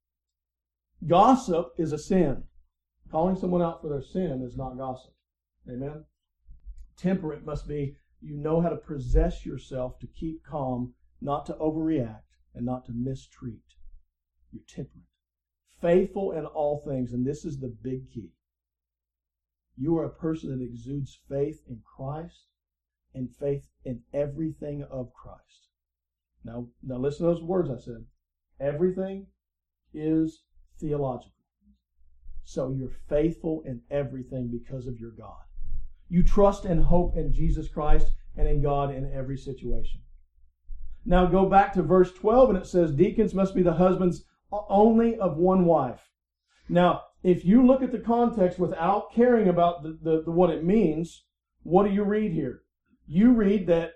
Gossip is a sin. Calling someone out for their sin is not gossip. Amen? Temperate must be, you know how to possess yourself to keep calm, not to overreact, and not to mistreat. You're temperate. Faithful in all things, and this is the big key. You are a person that exudes faith in Christ and faith in everything of Christ. Now listen to those words I said. Everything is theological. So you're faithful in everything because of your God. You trust and hope in Jesus Christ and in God in every situation. Now go back to verse 12, and it says, deacons must be the husbands only of one wife. Now, if you look at the context without caring about the what it means, what do you read here? You read that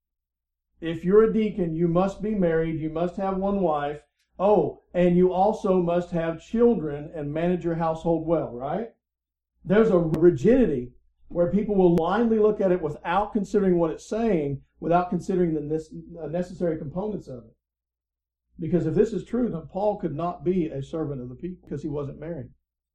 if you're a deacon, you must be married, you must have one wife. Oh, and you also must have children and manage your household well, right? There's a rigidity where people will blindly look at it without considering what it's saying, without considering the necessary components of it. Because if this is true, then Paul could not be a servant of the people because he wasn't married.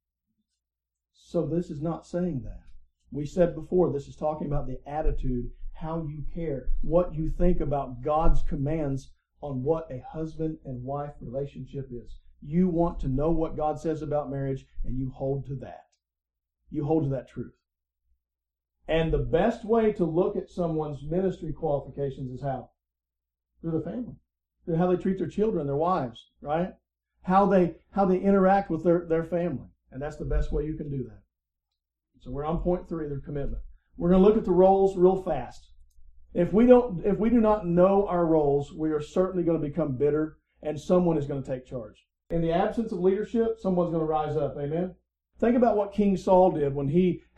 So this is not saying that. We said before, this is talking about the attitude, how you care, what you think about God's commands on what a husband and wife relationship is. You want to know what God says about marriage, and you hold to that. You hold to that truth. And the best way to look at someone's ministry qualifications is how? Through the family. Through how they treat their children, their wives, right? How they interact with their family. And that's the best way you can do that. So we're on point 3, their commitment. We're going to look at the roles real fast. If we do not know our roles, we are certainly going to become bitter, and someone is going to take charge. In the absence of leadership, someone's going to rise up. Amen? Think about what King Saul did when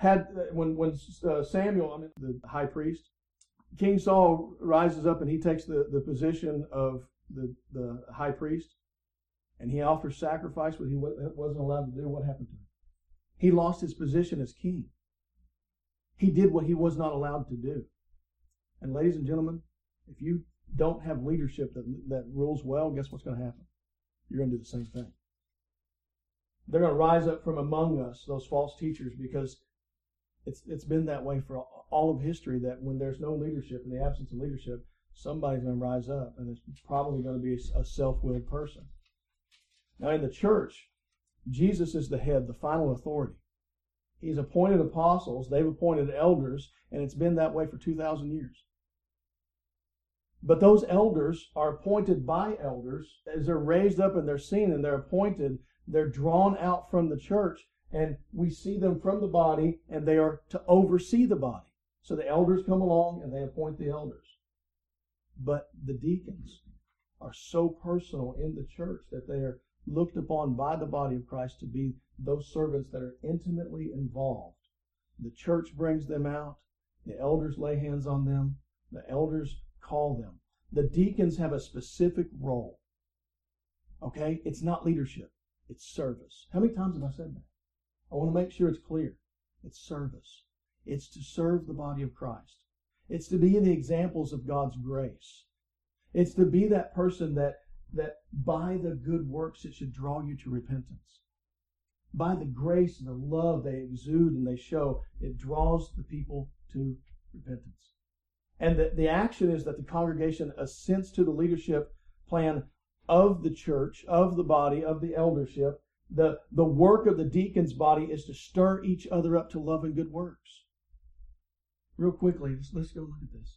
Samuel, the high priest, King Saul rises up and he takes the position of the high priest, and he offers sacrifice, what he wasn't allowed to do. What happened to him? He lost his position as king. He did what he was not allowed to do. And ladies and gentlemen, if you don't have leadership that rules well, guess what's going to happen? You're going to do the same thing. They're going to rise up from among us, those false teachers, because it's been that way for all of history, that when there's no leadership, in the absence of leadership, somebody's going to rise up, and it's probably going to be a self-willed person. Now in the church, Jesus is the head, the final authority. He's appointed apostles, they've appointed elders, and it's been that way for 2,000 years. But those elders are appointed by elders. As they're raised up and they're seen and they're appointed, they're drawn out from the church, and we see them from the body, and they are to oversee the body. So the elders come along and they appoint the elders. But the deacons are so personal in the church that they are looked upon by the body of Christ to be those servants that are intimately involved. The church brings them out. The elders lay hands on them. The elders call them. The deacons have a specific role. Okay? It's not leadership. It's service. How many times have I said that? I want to make sure it's clear. It's service. It's to serve the body of Christ. It's to be the examples of God's grace. It's to be that person that by the good works it should draw you to repentance. By the grace and the love they exude and they show, it draws the people to repentance. And the action is that the congregation assents to the leadership plan of the church, of the body, of the eldership. The work of the deacon's body is to stir each other up to love and good works. Real quickly, let's go look at this.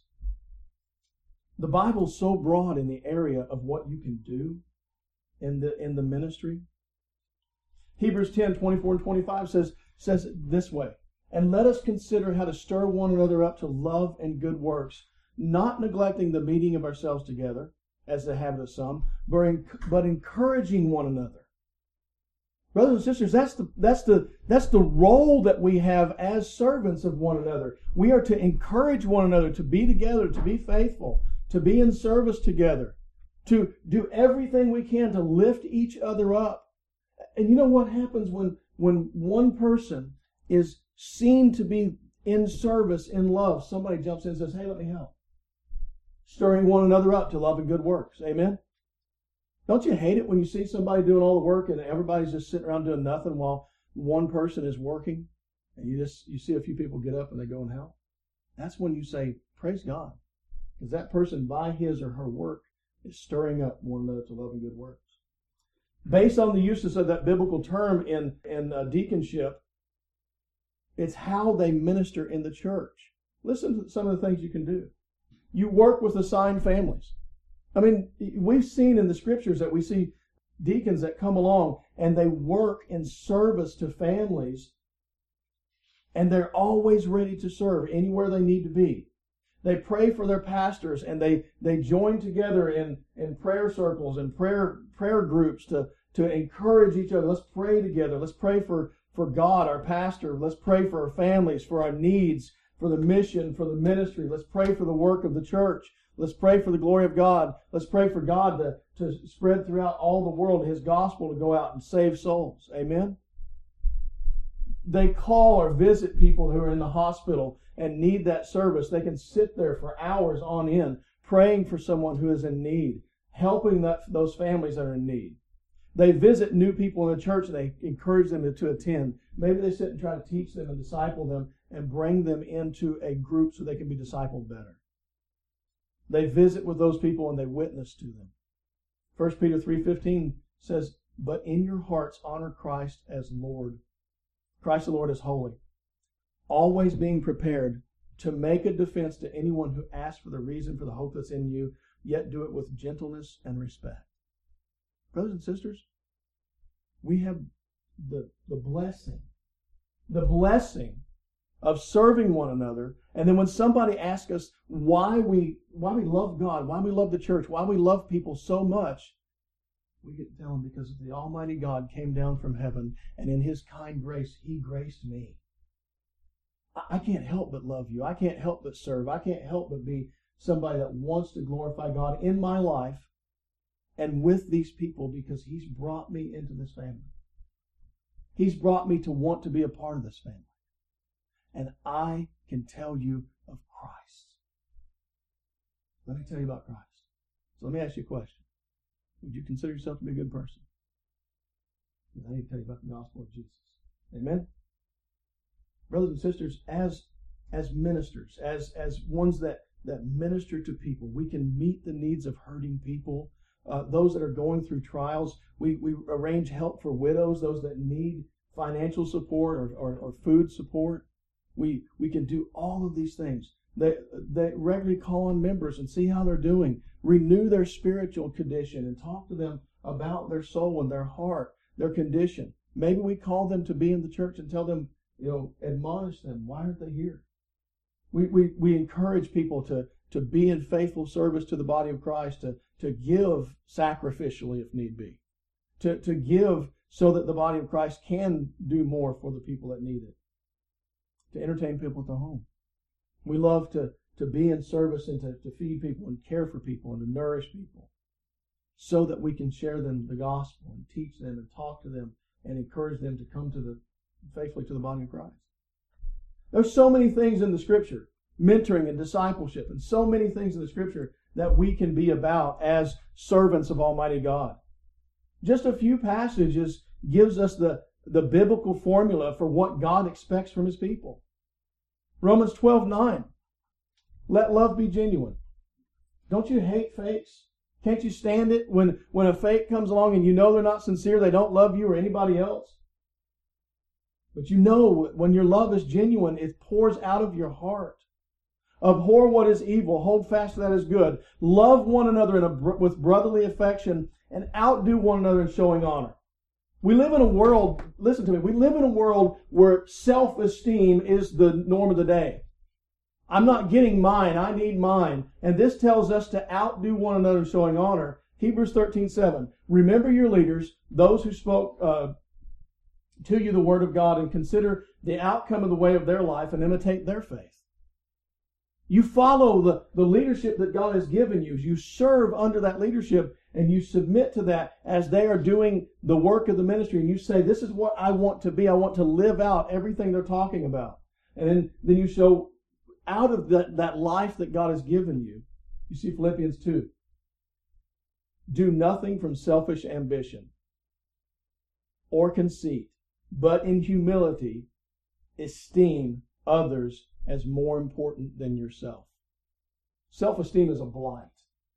The Bible's so broad in the area of what you can do in the ministry. Hebrews 10:24-25 says it this way. And let us consider how to stir one another up to love and good works, not neglecting the meeting of ourselves together, as the habit of some, but encouraging one another. Brothers and sisters, that's the role that we have as servants of one another. We are to encourage one another to be together, to be faithful, to be in service together, to do everything we can to lift each other up. And you know what happens when one person is seen to be in service, in love? Somebody jumps in and says, hey, let me help. Stirring one another up to love and good works. Amen? Don't you hate it when you see somebody doing all the work and everybody's just sitting around doing nothing while one person is working? And you see a few people get up and they go and help. That's when you say, praise God. Because that person, by his or her work, is stirring up one another to love and good works. Based on the uses of that biblical term in deaconship, it's how they minister in the church. Listen to some of the things you can do. You work with assigned families. I mean, we've seen in the scriptures that we see deacons that come along and they work in service to families, and they're always ready to serve anywhere they need to be. They pray for their pastors, and they join together in prayer circles and prayer groups to encourage each other. Let's pray together. Let's pray for God, our pastor. Let's pray for our families, for our needs, for the mission, for the ministry. Let's pray for the work of the church. Let's pray for the glory of God. Let's pray for God to spread throughout all the world His gospel to go out and save souls. Amen? They call or visit people who are in the hospital and need that service. They can sit there for hours on end praying for someone who is in need, helping those families that are in need. They visit new people in the church and they encourage them to attend. Maybe they sit and try to teach them and disciple them and bring them into a group so they can be discipled better. They visit with those people and they witness to them. 1 Peter 3:15 says, but in your hearts honor Christ as Lord. Christ the Lord is holy, always being prepared to make a defense to anyone who asks for the reason for the hope that's in you, yet do it with gentleness and respect. Brothers and sisters, we have the blessing of serving one another. And then when somebody asks us why we love God, why we love the church, why we love people so much, we get to tell them because the Almighty God came down from heaven, and in His kind grace, He graced me. I can't help but love you. I can't help but serve. I can't help but be somebody that wants to glorify God in my life and with these people, because He's brought me into this family. He's brought me to want to be a part of this family. And I can tell you of Christ. Let me tell you about Christ. So let me ask you a question. Would you consider yourself to be a good person? Because I need to tell you about the gospel of Jesus. Amen? Brothers and sisters, as ministers, as ones that minister to people, we can meet the needs of hurting people, those that are going through trials. We arrange help for widows, those that need financial support or food support. We can do all of these things. They regularly call on members and see how they're doing, renew their spiritual condition, and talk to them about their soul and their heart, their condition. Maybe we call them to be in the church and tell them, admonish them. Why aren't they here? We encourage people to be in faithful service to the body of Christ, to give sacrificially if need be, to give so that the body of Christ can do more for the people that need it, to entertain people at their home. We love to be in service and to feed people and care for people and to nourish people so that we can share them the gospel and teach them and talk to them and encourage them to come faithfully to the body of Christ. There's so many things in the Scripture, mentoring and discipleship, and so many things in the Scripture that we can be about as servants of Almighty God. Just a few passages gives us the biblical formula for what God expects from His people. Romans 12:9. Let love be genuine. Don't you hate fakes? Can't you stand it when a fake comes along and you know they're not sincere, they don't love you or anybody else? But you know when your love is genuine, it pours out of your heart. Abhor what is evil, hold fast to that is good. Love one another with brotherly affection, and outdo one another in showing honor. We live in a world, listen to me, we live in a world where self-esteem is the norm of the day. I'm not getting mine, I need mine. And this tells us to outdo one another in showing honor. Hebrews 13:7. Remember your leaders, those who spoke to you the word of God, and consider the outcome of the way of their life and imitate their faith. You follow the leadership that God has given you. You serve under that leadership and you submit to that as they are doing the work of the ministry. And you say, this is what I want to be. I want to live out everything they're talking about. And then you show out of that life that God has given you. You see Philippians 2. Do nothing from selfish ambition or conceit, but in humility esteem others as more important than yourself. Self-esteem is a blight.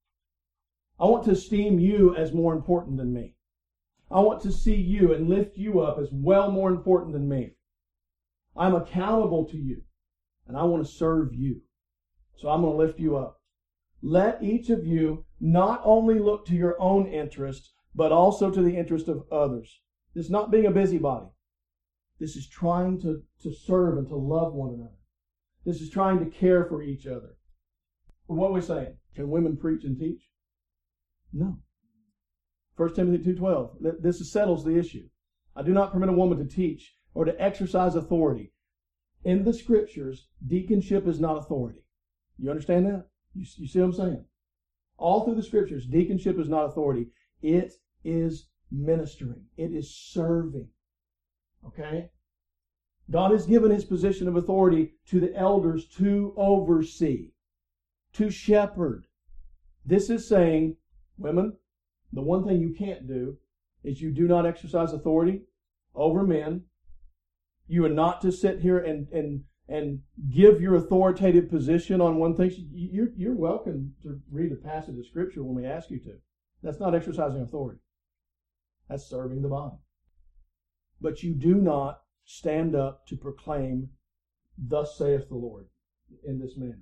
I want to esteem you as more important than me. I want to see you and lift you up as well more important than me. I'm accountable to you, and I want to serve you. So I'm going to lift you up. Let each of you not only look to your own interest, but also to the interest of others. This is not being a busybody. This is trying to serve and to love one another. This is trying to care for each other. What are we saying? Can women preach and teach? No. 1 Timothy 2:12. This settles the issue. I do not permit a woman to teach or to exercise authority. In the Scriptures, deaconship is not authority. You understand that? You see what I'm saying? All through the Scriptures, deaconship is not authority. It is ministering. It is serving. Okay? God has given His position of authority to the elders to oversee, to shepherd. This is saying, women, the one thing you can't do is you do not exercise authority over men. You are not to sit here and give your authoritative position on one thing. You're welcome to read a passage of Scripture when we ask you to. That's not exercising authority. That's serving the body. But you do not stand up to proclaim, thus saith the Lord, in this manner.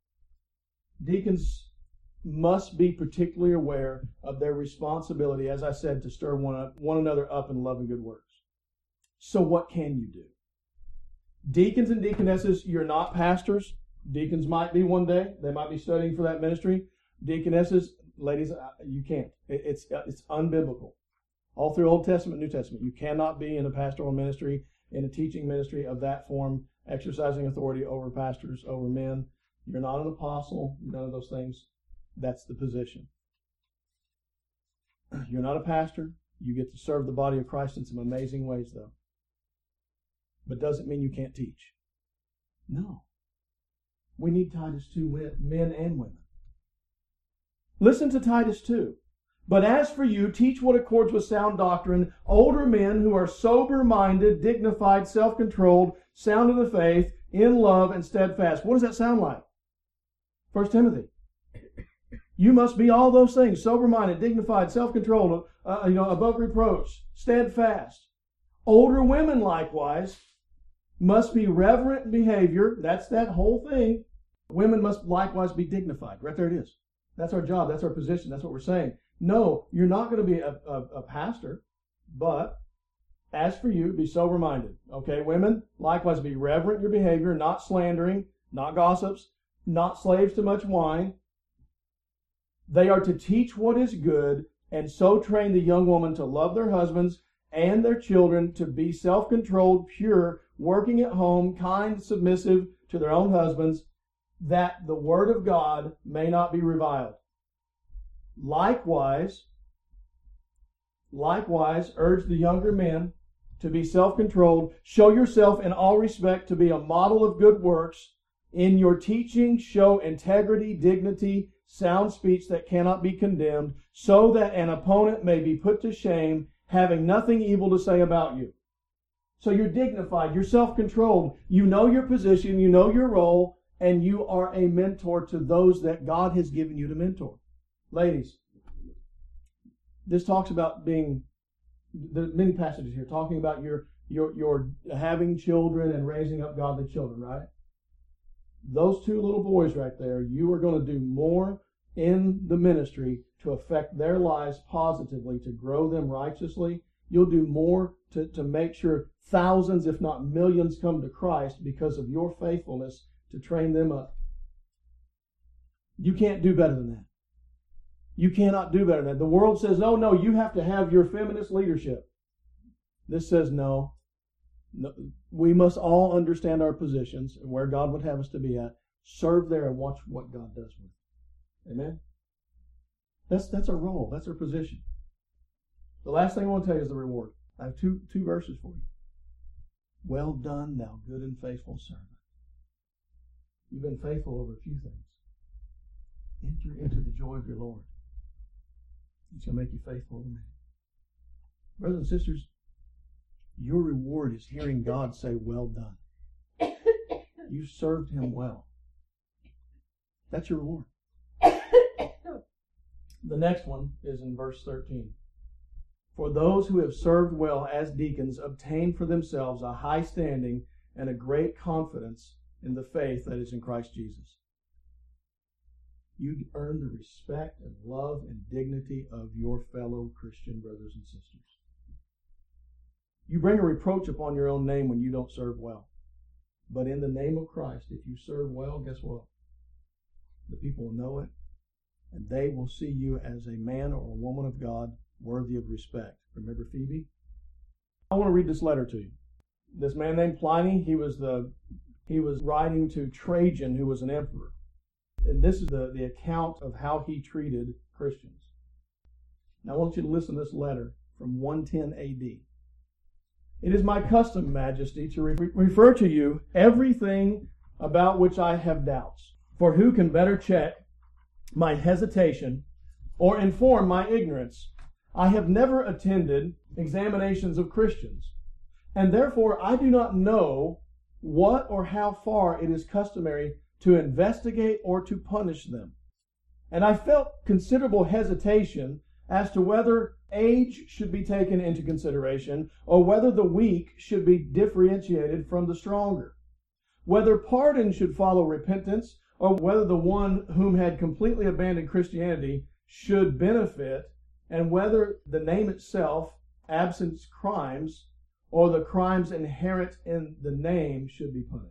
Deacons must be particularly aware of their responsibility, as I said, to stir one another up in love and good works. So what can you do? Deacons and deaconesses, you're not pastors. Deacons might be one day. They might be studying for that ministry. Deaconesses, ladies, you can't. It's unbiblical. All through Old Testament, New Testament, you cannot be in a pastoral ministry, in a teaching ministry of that form, exercising authority over pastors, over men. You're not an apostle, none of those things. That's the position. You're not a pastor. You get to serve the body of Christ in some amazing ways, though. But doesn't mean you can't teach. No. We need Titus 2 men and women. Listen to Titus 2. But as for you, teach what accords with sound doctrine, older men who are sober-minded, dignified, self-controlled, sound in the faith, in love, and steadfast. What does that sound like? 1 Timothy. You must be all those things, sober-minded, dignified, self-controlled, above reproach, steadfast. Older women, likewise, must be reverent in behavior. That's that whole thing. Women must likewise be dignified. Right there it is. That's our job. That's our position. That's what we're saying. No, you're not going to be a pastor, but as for you, be sober-minded. Okay, women, likewise be reverent in your behavior, not slandering, not gossips, not slaves to much wine. They are to teach what is good, and so train the young woman to love their husbands and their children, to be self-controlled, pure, working at home, kind, submissive to their own husbands, that the word of God may not be reviled. Likewise, urge the younger men to be self-controlled. Show yourself in all respect to be a model of good works. In your teaching, show integrity, dignity, sound speech that cannot be condemned, so that an opponent may be put to shame, having nothing evil to say about you. So you're dignified, you're self-controlled, you know your position, you know your role, and you are a mentor to those that God has given you to mentor. Ladies, this talks about being, there are many passages here talking about your having children and raising up godly children, right? Those two little boys right there, you are going to do more in the ministry to affect their lives positively, to grow them righteously. You'll do more to make sure thousands, if not millions, come to Christ because of your faithfulness to train them up. You can't do better than that. You cannot do better than that. The world says, oh, no, you have to have your feminist leadership. This says, no. We must all understand our positions and where God would have us to be at. serve there and watch what God does with it. Amen? That's our role. That's our position. The last thing I want to tell you is the reward. I have two verses for you. Well done, thou good and faithful servant. You've been faithful over a few things. Enter into the joy of your Lord. He shall make you faithful over many. Brothers and sisters, your reward is hearing God say, well done. You served Him well. That's your reward. The next one is in verse 13. For those who have served well as deacons obtain for themselves a high standing and a great confidence in the faith that is in Christ Jesus. You earn the respect and love and dignity of your fellow Christian brothers and sisters. You bring a reproach upon your own name when you don't serve well. But in the name of Christ, if you serve well, guess what? The people will know it, and they will see you as a man or a woman of God worthy of respect. Remember Phoebe? I want to read this letter to you. This man named Pliny, he was writing to Trajan, who was an emperor. And this is the account of how he treated Christians. Now I want you to listen to this letter from 110 AD. It is my custom, Majesty, to refer to you everything about which I have doubts. For who can better check my hesitation or inform my ignorance? I have never attended examinations of Christians, and therefore I do not know what or how far it is customary to investigate or to punish them. And I felt considerable hesitation as to whether age should be taken into consideration or whether the weak should be differentiated from the stronger, whether pardon should follow repentance or whether the one whom had completely abandoned Christianity should benefit, and whether the name itself, absent crimes, or the crimes inherent in the name should be punished.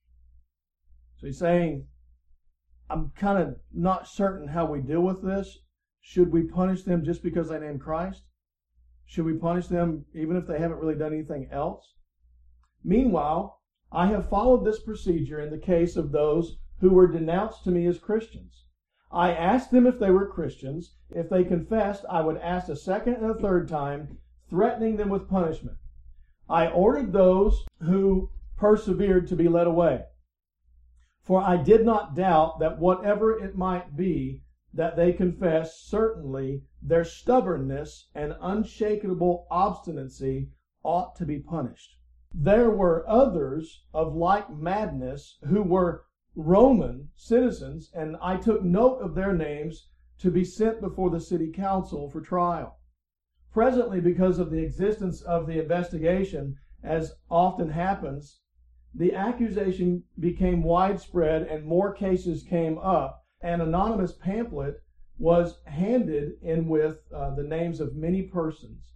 So he's saying, I'm kind of not certain how we deal with this. Should we punish them just because they named Christ? Should we punish them even if they haven't really done anything else? Meanwhile, I have followed this procedure in the case of those who were denounced to me as Christians. I asked them if they were Christians. If they confessed, I would ask a second and a third time, threatening them with punishment. I ordered those who persevered to be led away. For I did not doubt that whatever it might be that they confessed, certainly their stubbornness and unshakable obstinacy ought to be punished. There were others of like madness who were Roman citizens, and I took note of their names to be sent before the city council for trial. Presently, because of the existence of the investigation, as often happens, the accusation became widespread and more cases came up. An anonymous pamphlet was handed in with the names of many persons.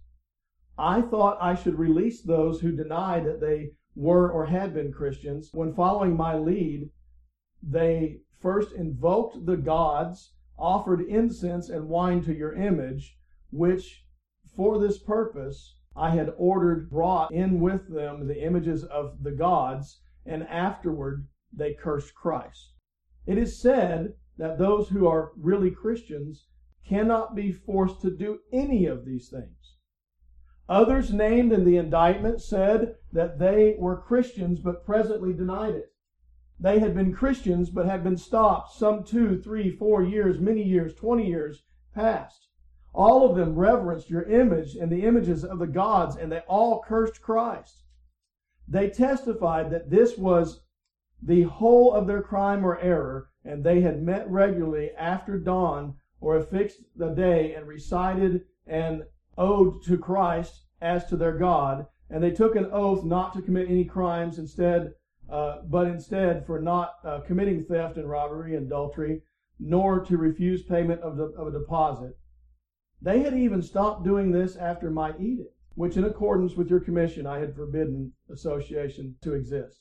I thought I should release those who denied that they were or had been Christians. When following my lead, they first invoked the gods, offered incense and wine to your image, which for this purpose I had ordered brought in with them the images of the gods, and afterward they cursed Christ. It is said that those who are really Christians cannot be forced to do any of these things. Others named in the indictment said that they were Christians but presently denied it. They had been Christians but had been stopped some 2, 3, 4 years, many years, 20 years past. All of them reverenced your image and the images of the gods, and they all cursed Christ. They testified that this was the whole of their crime or error, and they had met regularly after dawn or affixed the day and recited an ode to Christ as to their God, and they took an oath not to commit any crimes but instead for not committing theft and robbery and adultery, nor to refuse payment of a deposit. They had even stopped doing this after my edict, which in accordance with your commission I had forbidden association to exist.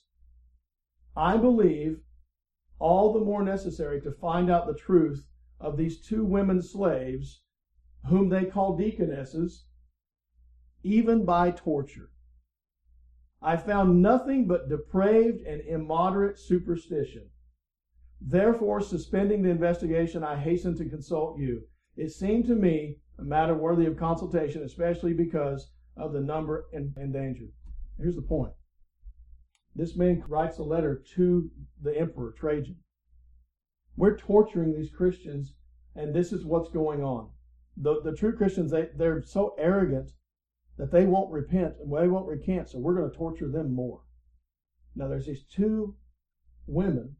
I believe all the more necessary to find out the truth of these 2 women slaves, whom they call deaconesses, even by torture. I found nothing but depraved and immoderate superstition. Therefore, suspending the investigation, I hasten to consult you. It seemed to me a matter worthy of consultation, especially because of the number and danger. Here's the point. This man writes a letter to the emperor, Trajan. We're torturing these Christians, and this is what's going on. The true Christians, they're so arrogant that they won't repent and they won't recant, so we're going to torture them more. Now, there's these two women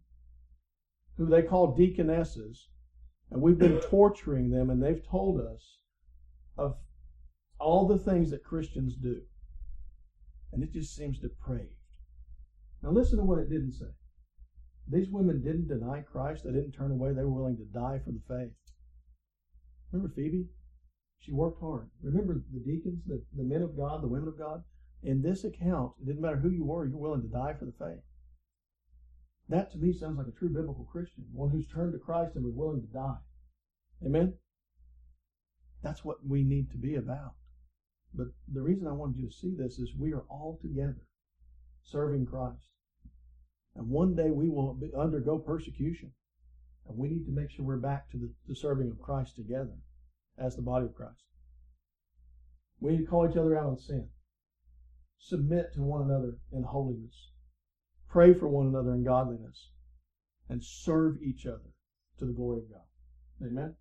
who they call deaconesses, and we've been torturing them, and they've told us of all the things that Christians do. And it just seems depraved. Now listen to what it didn't say. These women didn't deny Christ. They didn't turn away. They were willing to die for the faith. Remember Phoebe? She worked hard. Remember the deacons, the men of God, the women of God? In this account, it didn't matter who you were, you're willing to die for the faith. That to me sounds like a true biblical Christian, one who's turned to Christ and was willing to die. Amen? That's what we need to be about. But the reason I wanted you to see this is we are all together serving Christ. And one day we will undergo persecution. And we need to make sure we're back to the serving of Christ together as the body of Christ. We need to call each other out on sin. Submit to one another in holiness. Pray for one another in godliness. And serve each other to the glory of God. Amen?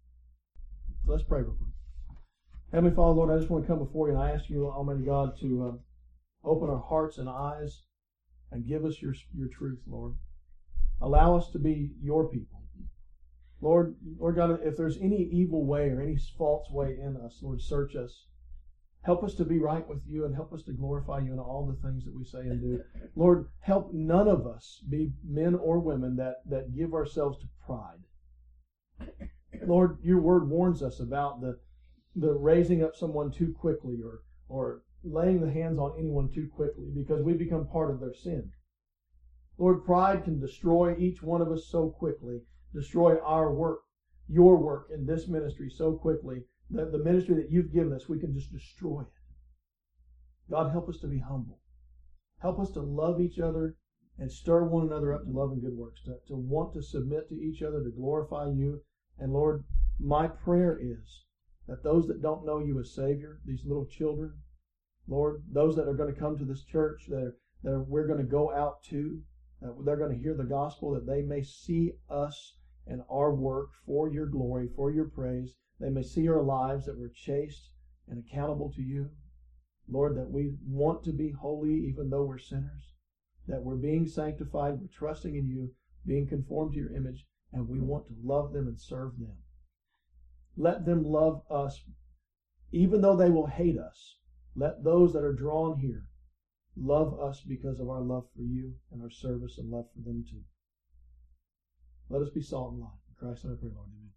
So let's pray real quick. Heavenly Father, Lord, I just want to come before you and I ask you, Almighty God, to open our hearts and eyes and give us your truth, Lord. Allow us to be your people. Lord God, if there's any evil way or any false way in us, Lord, search us. Help us to be right with you and help us to glorify you in all the things that we say and do. Lord, help none of us be men or women that give ourselves to pride. Lord, your word warns us about the raising up someone too quickly or laying the hands on anyone too quickly because we become part of their sin. Lord, pride can destroy each one of us so quickly, destroy our work, your work in this ministry so quickly, that the ministry that you've given us, we can just destroy it. God, help us to be humble. Help us to love each other and stir one another up to love and good works, to want to submit to each other, to glorify you. And Lord, my prayer is that those that don't know you as Savior, these little children, Lord, those that are going to come to this church, that we're going to go out to, that they're going to hear the gospel, that they may see us and our work for your glory, for your praise. They may see our lives, that we're chaste and accountable to you. Lord, that we want to be holy even though we're sinners, that we're being sanctified, we're trusting in you, being conformed to your image, and we want to love them and serve them. Let them love us, even though they will hate us. Let those that are drawn here love us because of our love for you and our service and love for them too. Let us be salt and light. In Christ's name I pray, Lord. Amen.